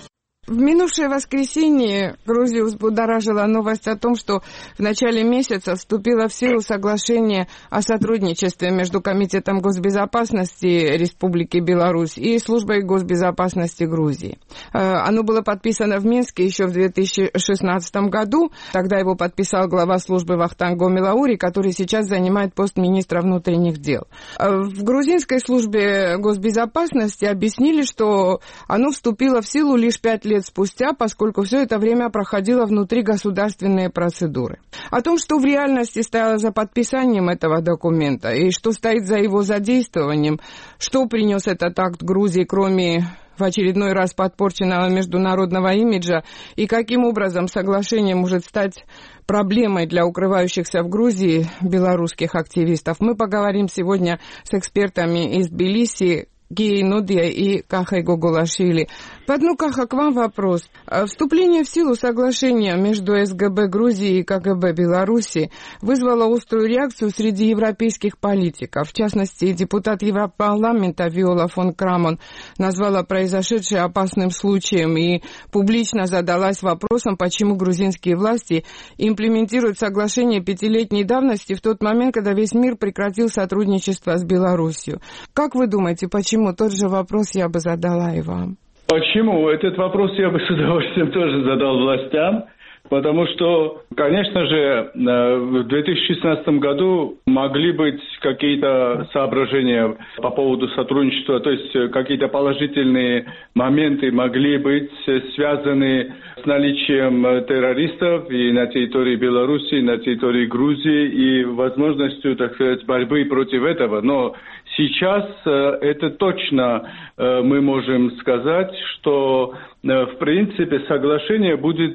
E: В минувшее воскресенье Грузию взбудоражила новость о том, что в начале месяца вступило в силу соглашение о сотрудничестве между Комитетом госбезопасности Республики Беларусь и Службой госбезопасности Грузии. Оно было подписано в Минске еще в 2016 году. Тогда его подписал глава службы Вахтанг Гомелаури, который сейчас занимает пост министра внутренних дел. В грузинской службе госбезопасности объяснили, что оно вступило в силу лишь 5 лет спустя, поскольку все это время проходило внутригосударственные процедуры. О том, что в реальности стояло за подписанием этого документа и что стоит за его задействованием, что принес этот акт Грузии, кроме в очередной раз подпорченного международного имиджа, и каким образом соглашение может стать проблемой для укрывающихся в Грузии белорусских активистов, мы поговорим сегодня с экспертами из Тбилиси, Гией Нудия и Кахой Гогулашвили. Каха, к вам вопрос. Вступление в силу соглашения между СГБ Грузии и КГБ Беларуси вызвало острую реакцию среди европейских политиков. В частности, депутат Европарламента Виола фон Крамон назвала произошедшее опасным случаем и публично задалась вопросом, почему грузинские власти имплементируют соглашение 5-летней давности в тот момент, когда весь мир прекратил сотрудничество с Беларусью. Как вы думаете, почему? Тот же вопрос я бы задала и вам.
F: Почему? Этот вопрос я бы с удовольствием тоже задал властям, потому что, конечно же, в 2016 году могли быть какие-то соображения по поводу сотрудничества, то есть какие-то положительные моменты могли быть связаны с наличием террористов и на территории Беларуси, и на территории Грузии, и возможностью, так сказать, борьбы против этого. Но сейчас это точно мы можем сказать, что в принципе соглашение будет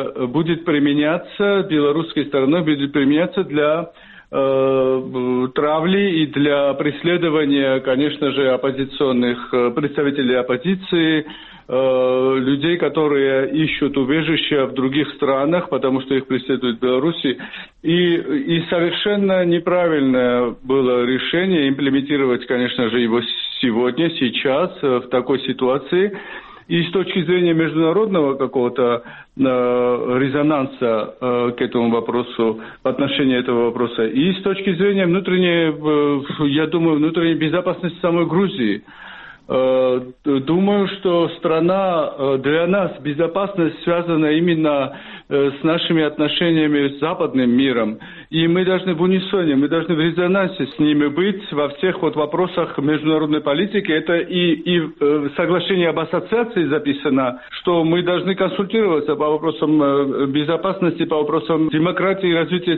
F: применяться белорусской стороной, будет применяться для травли и для преследования, конечно же, оппозиционных представителей оппозиции, людей, которые ищут убежища в других странах, потому что их преследуют в Беларуси. И совершенно неправильное было решение имплементировать, конечно же, его сегодня, сейчас, в такой ситуации. И с точки зрения международного какого-то резонанса к этому вопросу, в отношении этого вопроса, и с точки зрения внутренней безопасности самой Грузии. Думаю, что страна, для нас безопасность связана именно с нашими отношениями с западным миром. И мы должны в унисоне, мы должны в резонансе с ними быть во всех вопросах международной политики. Это и в соглашении об ассоциации записано, что мы должны консультироваться по вопросам безопасности, по вопросам демократии,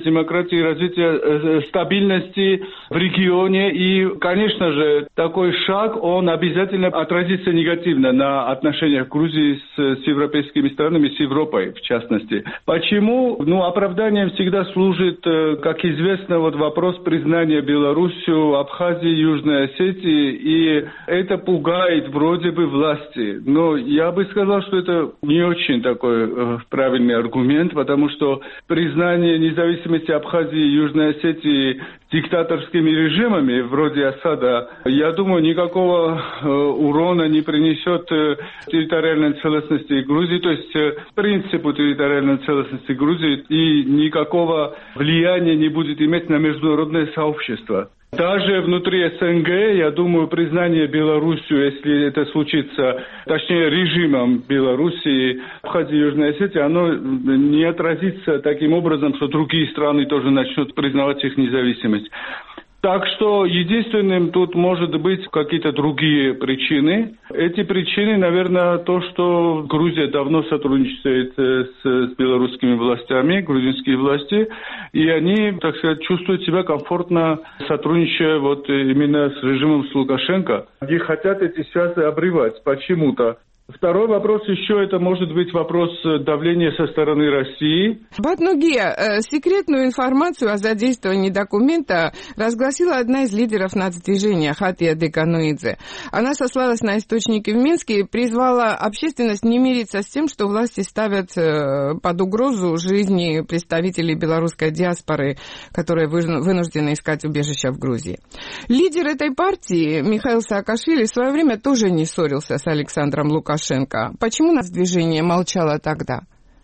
F: развития стабильности в регионе. И, конечно же, такой шаг, он обязательно отразится негативно на отношениях Грузии с европейскими странами, с Европой в частности. Почему? Оправданием всегда служит, как известно, вопрос признания Белоруссию, Абхазии, Южной Осетии, и это пугает вроде бы власти. Но я бы сказал, что это не очень такой правильный аргумент, потому что признание независимости Абхазии и Южной Осетии диктаторскими режимами, вроде Асада, я думаю, никакого урона не принесет территориальной целостности Грузии, то есть принципу территориальной целостности Грузии, и никакого влияния не будет иметь на международное сообщество. Даже внутри СНГ, я думаю, признание Белоруссию, если это случится, точнее режимом Белоруссии, Абхазии и Южной Осетии, оно не отразится таким образом, что другие страны тоже начнут признавать их независимость. Так что единственным тут может быть какие-то другие причины. Эти причины, наверное, то, что Грузия давно сотрудничает с белорусскими властями, грузинские власти, и они, так сказать, чувствуют себя комфортно, сотрудничая именно с режимом с Лукашенко. Они хотят эти связи обрывать почему-то. Второй вопрос еще, это может быть вопрос давления со стороны России.
E: Батнугия, секретную информацию о задействовании документа разгласила одна из лидеров нацдвижения Хатия Декануидзе. Она сослалась на источники в Минске и призвала общественность не мириться с тем, что власти ставят под угрозу жизни представителей белорусской диаспоры, которые вынуждены искать убежище в Грузии. Лидер этой партии Михаил Саакашвили в свое время тоже не ссорился с Александром Лукашенко. Лукашенко. Почему наше движение молчало тогда?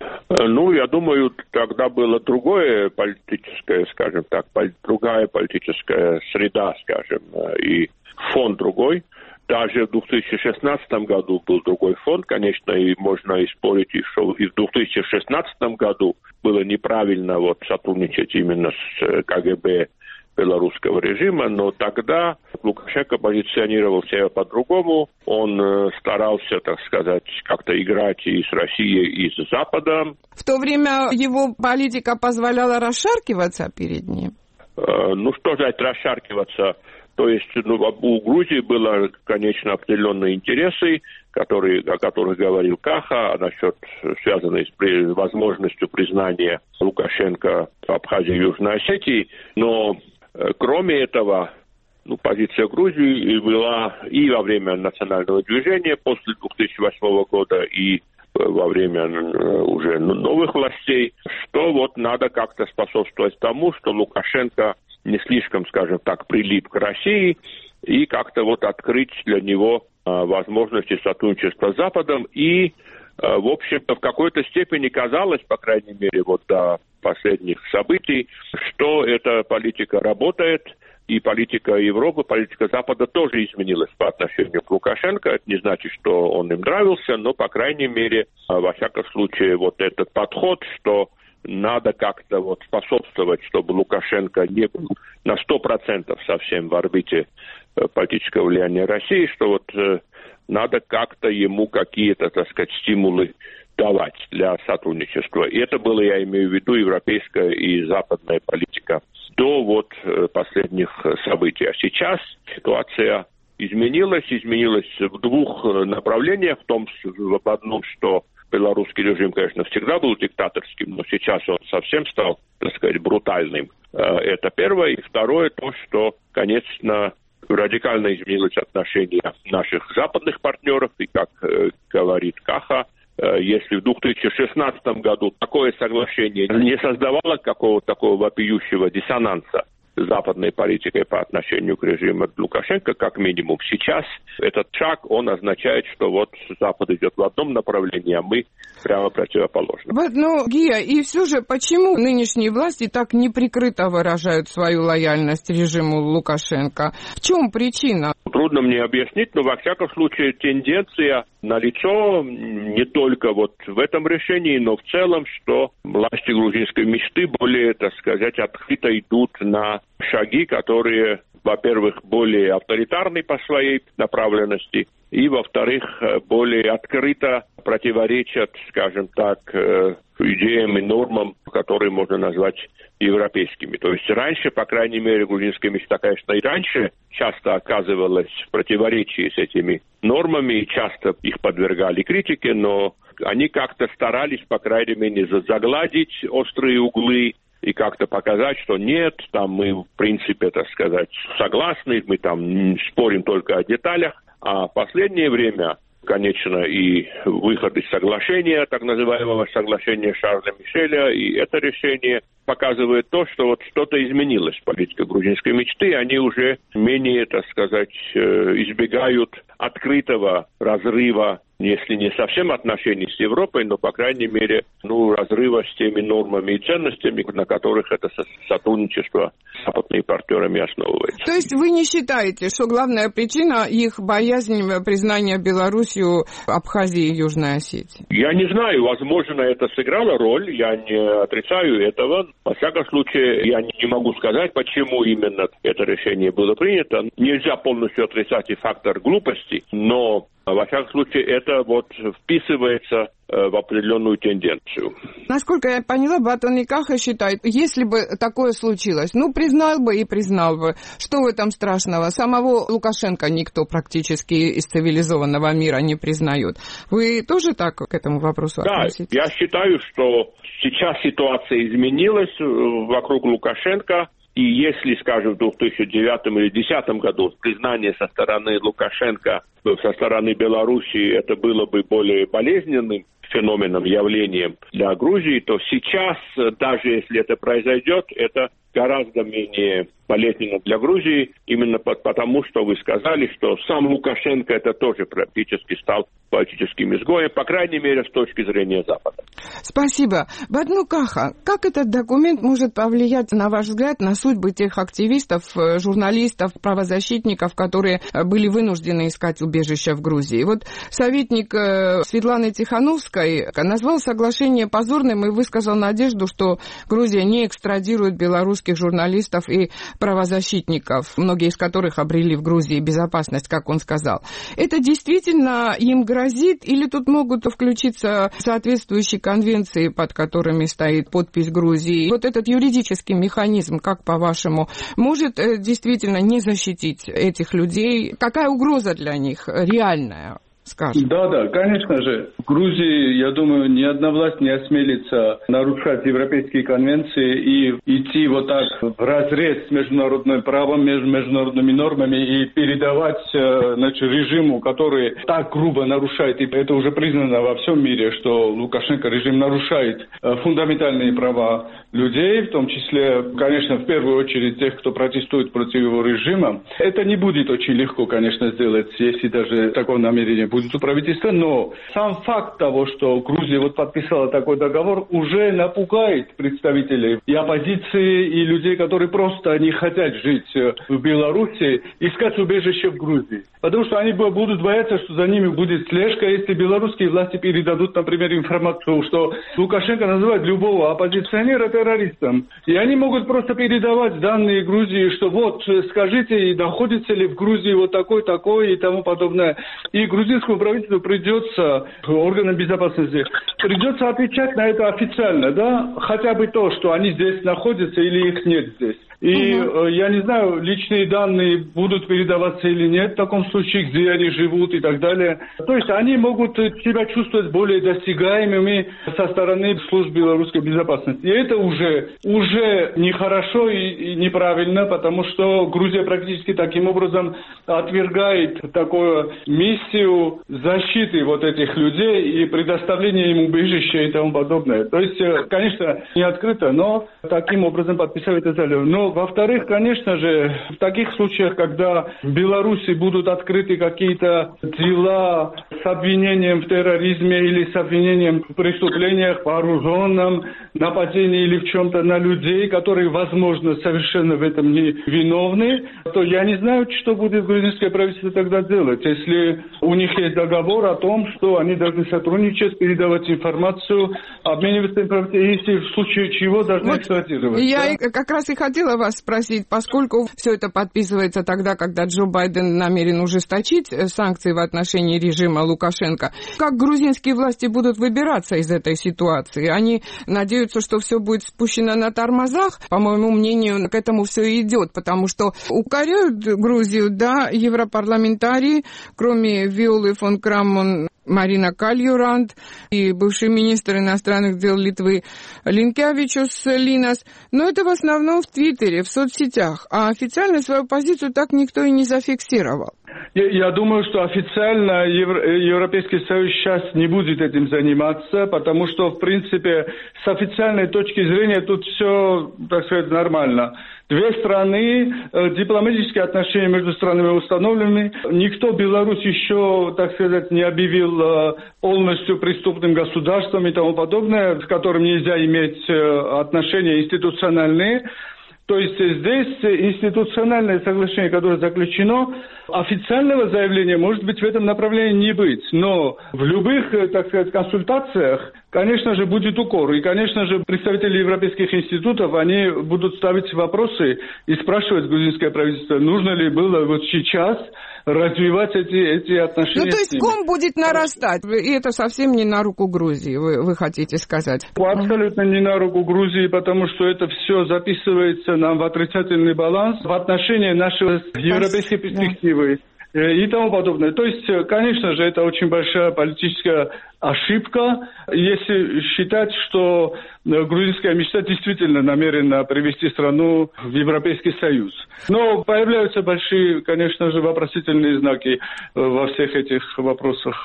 G: Я думаю, тогда было другое политическое, скажем так, другая политическая среда, скажем, и фон другой. Даже в 2016 году был другой фон, конечно, и можно и спорить, что и в 2016 году было неправильно сотрудничать именно с КГБ белорусского режима, но тогда Лукашенко позиционировал себя по-другому. Он старался, так сказать, как-то играть и с Россией, и с Западом.
E: В то время его политика позволяла расшаркиваться перед ним?
G: Что значит расшаркиваться? То есть у Грузии было, конечно, определенные интересы, о которых говорил Каха, насчет связанные с возможностью признания Лукашенко Абхазии и Южной Осетии, но кроме этого, позиция Грузии была и во время национального движения после 2008 года, и во время уже новых властей, что надо как-то способствовать тому, что Лукашенко не слишком, скажем так, прилип к России, и как-то открыть для него возможности сотрудничества с Западом. И, в общем-то, в какой-то степени казалось, по крайней мере, до последних событий, что эта политика работает, и политика Европы, политика Запада тоже изменилась по отношению к Лукашенко. Это не значит, что он им нравился, но, по крайней мере, во всяком случае, этот подход, что надо как-то способствовать, чтобы Лукашенко не был на 100% совсем в орбите политического влияния России, что надо как-то ему какие-то, так сказать, стимулы давать для сотрудничества. И это было, я имею в виду, европейская и западная политика до последних событий. А сейчас ситуация изменилась в двух направлениях. В одном, что белорусский режим, конечно, всегда был диктаторским, но сейчас он совсем стал, так сказать, брутальным. Это первое. И второе, то, что, конечно, радикально изменилось отношение наших западных партнеров. И, как говорит Каха, если в 2016 году такое соглашение не создавало какого-то такого вопиющего диссонанса с западной политикой по отношению к режиму Лукашенко, как минимум сейчас, этот шаг, он означает, что Запад идет в одном направлении, а мы прямо противоположно.
E: Гия, и все же, почему нынешние власти так неприкрыто выражают свою лояльность режиму Лукашенко? В чем причина?
G: Трудно мне объяснить, но во всяком случае тенденция налицо не только в этом решении, но в целом, что власти грузинской мечты более, так сказать, открыто идут на шаги, которые, во-первых, более авторитарны по своей направленности, и, во-вторых, более открыто противоречат, скажем так, идеям и нормам, которые можно назвать европейскими. То есть раньше, по крайней мере, грузинская мечта, конечно, и раньше часто оказывалась в противоречии с этими нормами, и часто их подвергали критике, но они как-то старались, по крайней мере, загладить острые углы и как-то показать, что нет, там мы, в принципе, так сказать, согласны, мы там спорим только о деталях. А в последнее время, конечно, и выход из соглашения, так называемого соглашения Шарля Мишеля, и это решение показывает то, что что-то изменилось в политике грузинской мечты. Они уже менее, так сказать, избегают открытого разрыва, если не совсем отношений с Европой, но, по крайней мере, разрыва с теми нормами и ценностями, на которых это сотрудничество с западными партнерами основывается.
E: То есть вы не считаете, что главная причина их боязнь признания Белоруссию Абхазии и Южной Осетии?
G: Я не знаю, возможно, это сыграло роль, я не отрицаю этого. Во всяком случае, я не могу сказать, почему именно это решение было принято. Нельзя полностью отрицать и фактор глупости, но во всяком случае, это вписывается в определенную тенденцию.
E: Насколько я поняла, Батон и Каха считают, если бы такое случилось, признал бы и признал бы. Что в этом страшного? Самого Лукашенко никто практически из цивилизованного мира не признает. Вы тоже так к этому вопросу относитесь?
G: Да, я считаю, что сейчас ситуация изменилась вокруг Лукашенко. И если, скажем, в 2009 или 2010 году признание со стороны Лукашенко, со стороны Белоруссии, это было бы более болезненным феноменом, явлением для Грузии, то сейчас, даже если это произойдет, это гораздо менее болезненно для Грузии, именно потому, что вы сказали, что сам Лукашенко это тоже практически стал политическим изгоем, по крайней мере, с точки зрения Запада.
E: Спасибо. Бадну Каха, как этот документ может повлиять, на ваш взгляд, на судьбы тех активистов, журналистов, правозащитников, которые были вынуждены искать убежище в Грузии? Вот советник Светланы Тихановской назвал соглашение позорным и высказал надежду, что Грузия не экстрадирует белорусских журналистов и правозащитников, многие из которых обрели в Грузии безопасность, как он сказал. Это действительно им грозит или тут могут включиться соответствующие конвенции, под которыми стоит подпись Грузии? Вот этот юридический механизм, как по-вашему, может действительно не защитить этих людей? Какая угроза для них реальная? Скажем.
F: Да, конечно же. В Грузии, я думаю, ни одна власть не осмелится нарушать европейские конвенции и идти вот так вразрез с международным правом, международными нормами и передавать режиму, который так грубо нарушает, и это уже признано во всем мире, что Лукашенко режим нарушает фундаментальные права людей, в том числе, конечно, в первую очередь тех, кто протестует против его режима. Это не будет очень легко, конечно, сделать, если даже такое намерение будет у правительства, но сам факт того, что Грузия вот подписала такой договор, уже напугает представителей и оппозиции, и людей, которые просто не хотят жить в Беларуси, искать убежище в Грузии. Потому что они будут бояться, что за ними будет слежка, если белорусские власти передадут, например, информацию, что Лукашенко называет любого оппозиционера террористом. И они могут просто передавать данные Грузии, что вот, скажите, находится ли в Грузии вот такой и тому подобное. И грузинскому правительству придется, органам безопасности, придется отвечать на это официально, да, хотя бы то, что они здесь находятся или их нет здесь. И я не знаю, личные данные будут передаваться или нет в таком случае, где они живут и так далее. То есть они могут себя чувствовать более досягаемыми со стороны служб белорусской безопасности. И это уже нехорошо и неправильно, потому что Грузия практически таким образом отвергает такую миссию защиты вот этих людей и предоставления им убежища и тому подобное. То есть, конечно, не открыто, но таким образом подписывает это. Но, во-вторых, конечно же, в таких случаях, когда в Беларуси будут открыты какие-то дела с обвинением в терроризме или с обвинением в преступлениях, вооруженном нападении или в чем-то на людей, которые, возможно, совершенно в этом не виновны, то я не знаю, что будет грузинское правительство тогда делать, если у них есть договор о том, что они должны сотрудничать, передавать информацию, обмениваться информацией, если в случае чего должны экстрадировать.
E: Я как раз и хотела вас спросить, поскольку все это подписывается тогда, когда Джо Байден намерен ужесточить санкции в отношении режима Лукашенко, как грузинские власти будут выбираться из этой ситуации? Они надеются, что все будет спущено на тормозах? По моему мнению, к этому все и идет, потому что укоряют Грузию, да, европарламентарии, кроме Виолы фон Крамон, Марина Кальюрант и бывший министр иностранных дел Литвы Линкевичус Линас. Но это в основном в Твиттере, в соцсетях. А официально свою позицию так никто и не зафиксировал.
F: Я думаю, что официально Европейский Союз сейчас не будет этим заниматься, потому что, в принципе, с официальной точки зрения тут все, так сказать, нормально. Две страны, дипломатические отношения между странами установлены. Никто Беларусь еще, так сказать, не объявил полностью преступным государством и тому подобное, с которым нельзя иметь отношения институциональные. То есть здесь институциональное соглашение, которое заключено, официального заявления, может быть, в этом направлении не быть. Но в любых, так сказать, консультациях, конечно же, будет укор. И, конечно же, представители европейских институтов, они будут ставить вопросы и спрашивать грузинское правительство, нужно ли было вот сейчас развивать эти отношения.
E: Ну, то есть ком будет нарастать, и это совсем не на руку Грузии, вы хотите сказать?
F: Абсолютно не на руку Грузии, потому что это все записывается нам в отрицательный баланс в отношении нашей европейской перспективы. И тому подобное. То есть, конечно же, это очень большая политическая ошибка, если считать, что грузинская мечта действительно намерена привести страну в Европейский Союз. Но появляются большие, конечно же, вопросительные знаки во всех этих вопросах.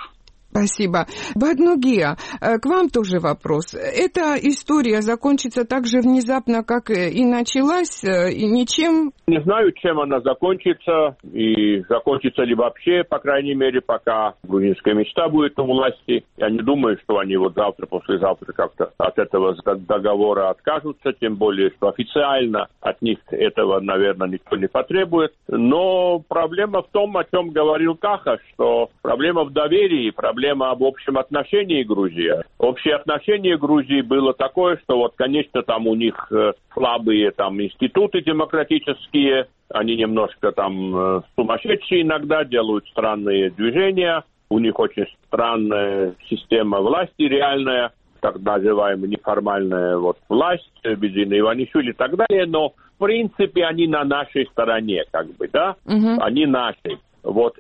E: Спасибо. Баднугия, к вам тоже вопрос. Эта история закончится так же внезапно, как и началась, и ничем?
G: Не знаю, чем она закончится, и закончится ли вообще, по крайней мере, пока грузинская мечта будет у власти. Я не думаю, что они вот завтра, послезавтра как-то от этого договора откажутся, тем более, что официально от них этого, наверное, никто не потребует. Но проблема в том, о чем говорил Каха, что проблема в доверии, проблема об общем отношении Грузии. Общее отношение Грузии было такое, что вот, конечно, там у них слабые там институты демократические, они немножко там сумасшедшие иногда, делают странные движения, у них очень странная система власти реальная, так называемая неформальная вот власть, Бедина Иванишвили и так далее, но в принципе они на нашей стороне, как бы, да, они наши. Вот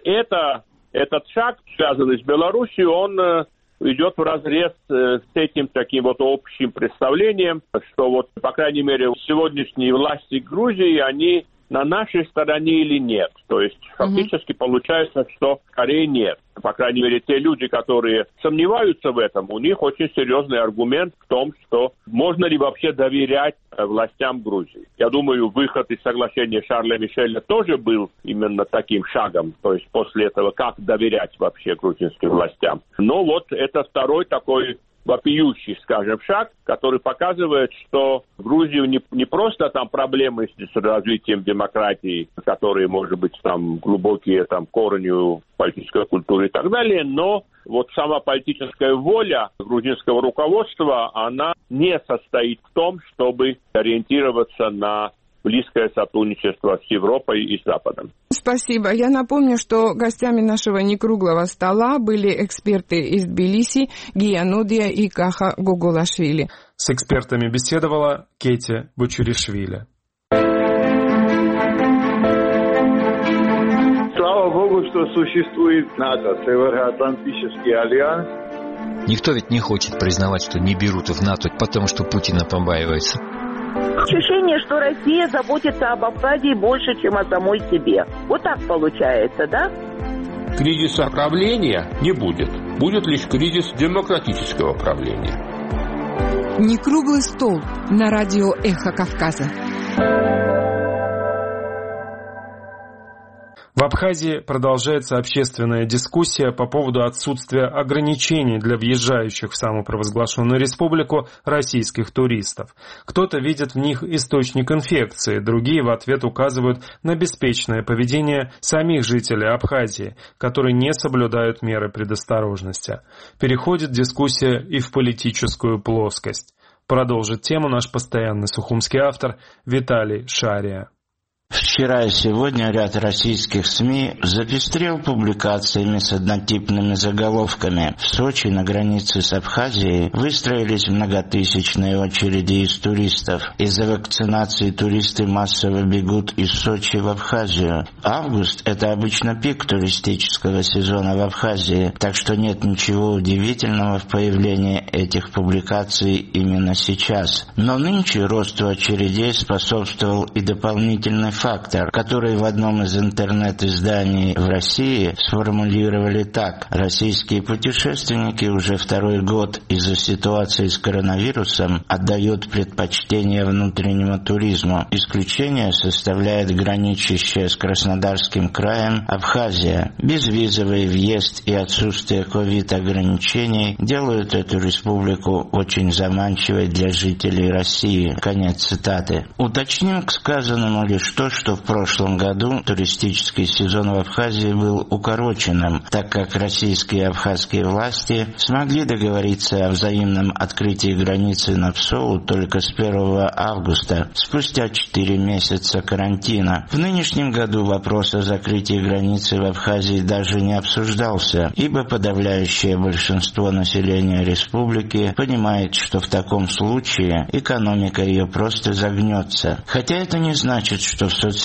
G: этот шаг, связанный с Белоруссией, он идет вразрез с этим таким вот общим представлением, что вот, по крайней мере, сегодняшние власти Грузии, они на нашей стороне или нет. То есть фактически получается, что скорее нет. По крайней мере, те люди, которые сомневаются в этом, у них очень серьезный аргумент в том, что можно ли вообще доверять властям Грузии. Я думаю, выход из соглашения Шарля Мишеля тоже был именно таким шагом. То есть после этого, как доверять вообще грузинским властям. Но вот это второй такой вопиющий, скажем, шаг, который показывает, что в Грузии не просто там проблемы с развитием демократии, которые, может быть, там глубокие там корни политической культуры и так далее, но вот сама политическая воля грузинского руководства, она не состоит в том, чтобы ориентироваться на близкое сотрудничество с Европой и Западом.
E: Спасибо. Я напомню, что гостями нашего некруглого стола были эксперты из Тбилиси Гия Нудия и Каха Гугулашвили.
A: С экспертами беседовала Кетя Бочуришвили.
L: Слава Богу, что существует НАТО, Североатлантический альянс.
P: Никто ведь не хочет признавать, что не берут в НАТО, потому что Путина побаивается.
J: Ощущение, что Россия заботится об Абхазии больше, чем о самой себе. Вот так получается, да?
K: Кризиса правления не будет. Будет лишь кризис демократического правления.
E: Некруглый стол на радио «Эхо Кавказа».
A: В Абхазии продолжается общественная дискуссия по поводу отсутствия ограничений для въезжающих в самопровозглашенную республику российских туристов. Кто-то видит в них источник инфекции, другие в ответ указывают на беспечное поведение самих жителей Абхазии, которые не соблюдают меры предосторожности. Переходит дискуссия и в политическую плоскость. Продолжит тему наш постоянный сухумский автор Виталий Шария.
W: Вчера и сегодня ряд российских СМИ запестрил публикациями с однотипными заголовками. В Сочи на границе с Абхазией выстроились многотысячные очереди из туристов. Из-за вакцинации туристы массово бегут из Сочи в Абхазию. Август – это обычно пик туристического сезона в Абхазии, так что нет ничего удивительного в появлении этих публикаций именно сейчас. Но нынче росту очередей способствовал и дополнительный фактор, который в одном из интернет-изданий в России сформулировали так. Российские путешественники уже второй год из-за ситуации с коронавирусом отдают предпочтение внутреннему туризму. Исключение составляет граничащая с Краснодарским краем Абхазия. Безвизовый въезд и отсутствие ковид-ограничений делают эту республику очень заманчивой для жителей России. Конец цитаты. Уточним к сказанному лишь то, что в прошлом году туристический сезон в Абхазии был укороченным, так как российские и абхазские власти смогли договориться о взаимном открытии границы на Псоу только с 1 августа, спустя 4 месяца карантина. В нынешнем году вопрос о закрытии границы в Абхазии даже не обсуждался, ибо подавляющее большинство населения республики понимает, что в таком случае экономика ее просто загнется. Хотя это не значит, что в соцсетях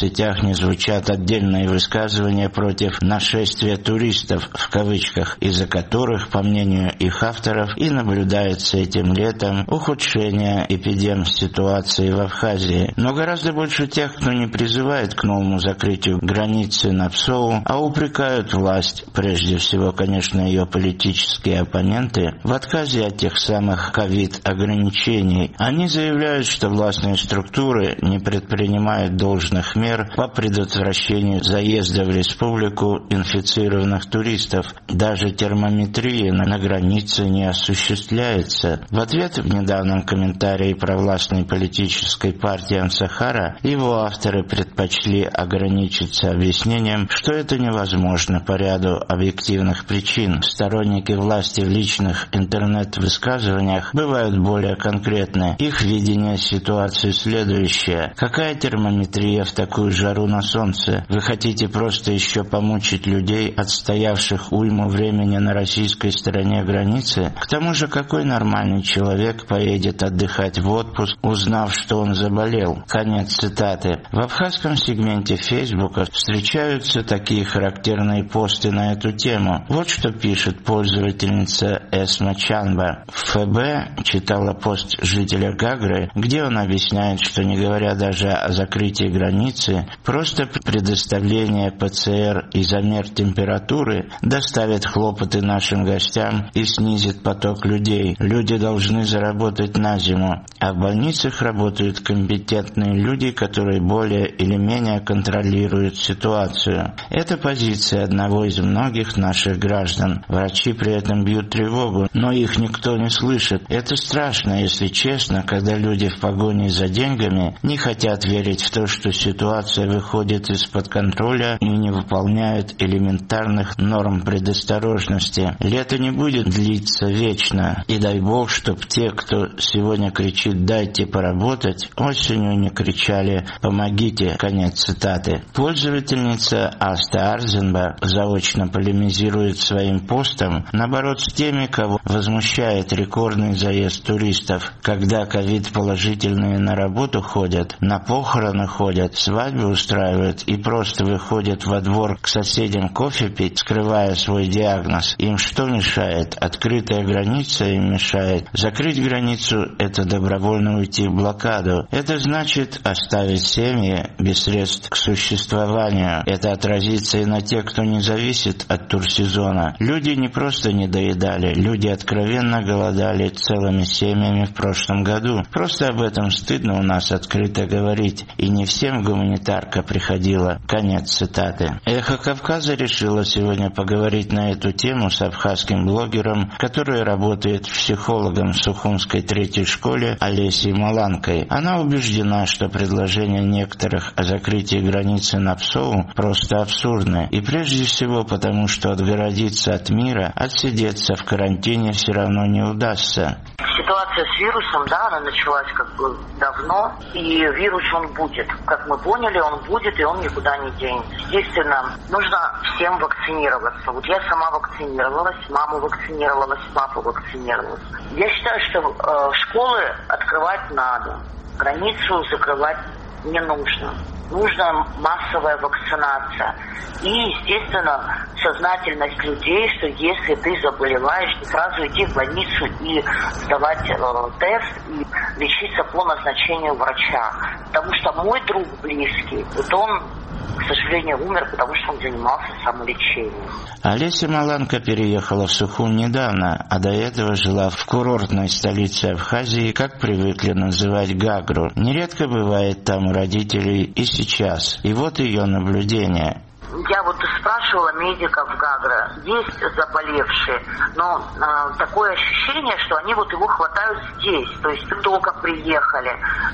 W: соцсетях не звучат отдельные высказывания против нашествия туристов, в кавычках, из-за которых, по мнению их авторов, и наблюдается этим летом ухудшение эпидемситуации в Абхазии. Но гораздо больше тех, кто не призывает к новому закрытию границы на Псоу, а упрекают власть, прежде всего, конечно, ее политические оппоненты, в отказе от тех самых ковид-ограничений. Они заявляют, что властные структуры не предпринимают должных мер по предотвращению заезда в республику инфицированных туристов. Даже термометрия на границе не осуществляется. В ответ в недавнем комментарии провластной политической партии Ансахара его авторы предпочли ограничиться объяснением, что это невозможно по ряду объективных причин. Сторонники власти в личных интернет-высказываниях бывают более конкретны. Их видение ситуации следующее. Какая термометрия в такую жару на солнце? Вы хотите просто еще помучить людей, отстоявших уйму времени на российской стороне границы? К тому же, какой нормальный человек поедет отдыхать в отпуск, узнав, что он заболел? Конец цитаты. В абхазском сегменте Фейсбука встречаются такие характерные посты на эту тему. Вот что пишет пользовательница Эсма Чанба. В ФБ читала пост жителя Гагры, где он объясняет, что не говоря даже о закрытии границы, просто предоставление ПЦР и замер температуры доставит хлопоты нашим гостям и снизит поток людей. Люди должны заработать на зиму, а в больницах работают компетентные люди, которые более или менее контролируют ситуацию. Это позиция одного из многих наших граждан. Врачи при этом бьют тревогу, но их никто не слышит. Это страшно, если честно, когда люди в погоне за деньгами не хотят верить в то, что ситуация выходит из-под контроля и не выполняют элементарных норм предосторожности. Лето не будет длиться вечно, и дай бог, чтоб те, кто сегодня кричит «дайте поработать», осенью не кричали «помогите». Конец цитаты. Пользовательница Аста Арзенба заочно полемизирует своим постом, наоборот, с теми, кого возмущает рекордный заезд туристов, когда ковид-положительные на работу ходят, на похороны ходят, свадьбы устраивают и просто выходят во двор к соседям кофе пить, скрывая свой диагноз. Им что мешает? Открытая граница им мешает. Закрыть границу – это добровольно уйти в блокаду. Это значит оставить семьи без средств к существованию. Это отразится и на тех, кто не зависит от турсезона. Люди не просто не доедали, люди откровенно голодали целыми семьями в прошлом году. Просто об этом стыдно у нас открыто говорить. И не всем гуманитарка приходила. Конец цитаты. «Эхо Кавказа» решила сегодня поговорить на эту тему с абхазским блогером, который работает психологом в Сухумской 3-й школе Олесей Маланкой. Она убеждена, что предложения некоторых о закрытии границы на Псоу просто абсурдны. И прежде всего потому, что отгородиться от мира, отсидеться в карантине все равно не удастся.
H: Ситуация с вирусом, да, она началась как бы давно, и вирус он будет. Как мы поняли, он будет, и он никуда не денется. Естественно, нужно всем вакцинироваться. Вот я сама вакцинировалась, мама вакцинировалась, папа вакцинировалась. Я считаю, что школы открывать надо, границу закрывать не нужно. Нужна массовая вакцинация. И, естественно, сознательность людей, что если ты заболеваешь, сразу идти в больницу и сдавать тест и лечиться по назначению врача. Потому что мой друг близкий, вот он, к сожалению, умер, потому что он занимался самолечением.
W: Олеся Маланка переехала в Сухум недавно, а до этого жила в курортной столице Абхазии, как привыкли называть Гагру. Нередко бывает там у родителей и сейчас. И вот ее наблюдение.
H: Я вот спрашивала медиков Гагра, есть заболевшие, но такое ощущение, что они вот его хватают здесь, то есть только приехали.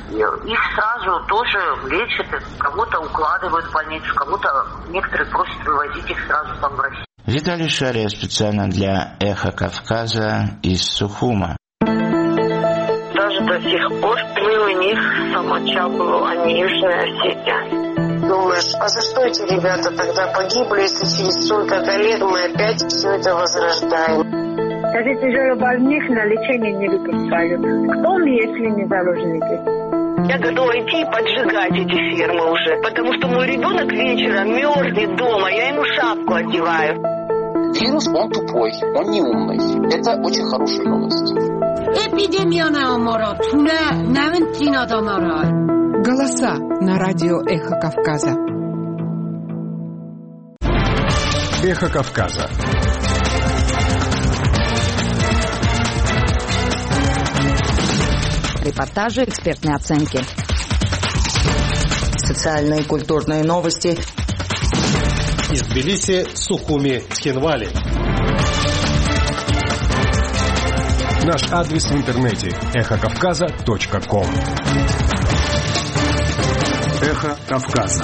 H: Их сразу тоже лечат, кого-то укладывают в больницу, кого-то некоторые просят вывозить их сразу там в Россию.
W: Виталий Шария специально для «Эхо Кавказа» из Сухума.
I: Даже до сих пор мы у них Самачаблу, а не Южная Осетия. Думаешь, а за что эти ребята тогда погибли, если через столько-то лет мы опять все это возрождаем?
N: Даже тяжелобольных на лечение не выпускают. Кто мы, если не заложники?
I: Я готова идти и поджигать эти фермы уже, потому что мой ребенок вечером мерзнет дома, я ему шапку одеваю.
M: Вирус, он тупой, он не умный. Это очень хорошая новость.
E: Голоса на радио «Эхо Кавказа».
B: «Эхо Кавказа».
D: Репортажи, экспертные оценки.
V: Социальные и культурные новости.
C: Из Тбилиси, Сухуми, Тхинвали.
B: Наш адрес в интернете эхокавказа.ком.
A: Эхо Кавказа.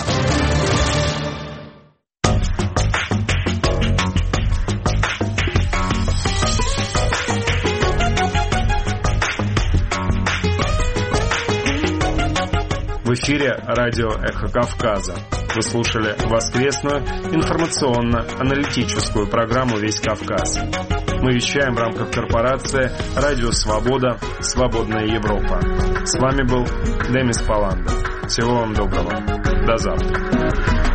A: В эфире радио «Эхо Кавказа». Вы слушали воскресную информационно-аналитическую программу «Весь Кавказ». Мы вещаем в рамках корпорации «Радио Свобода. Свободная Европа». С вами был Демис Паланда. Всего вам доброго. До завтра.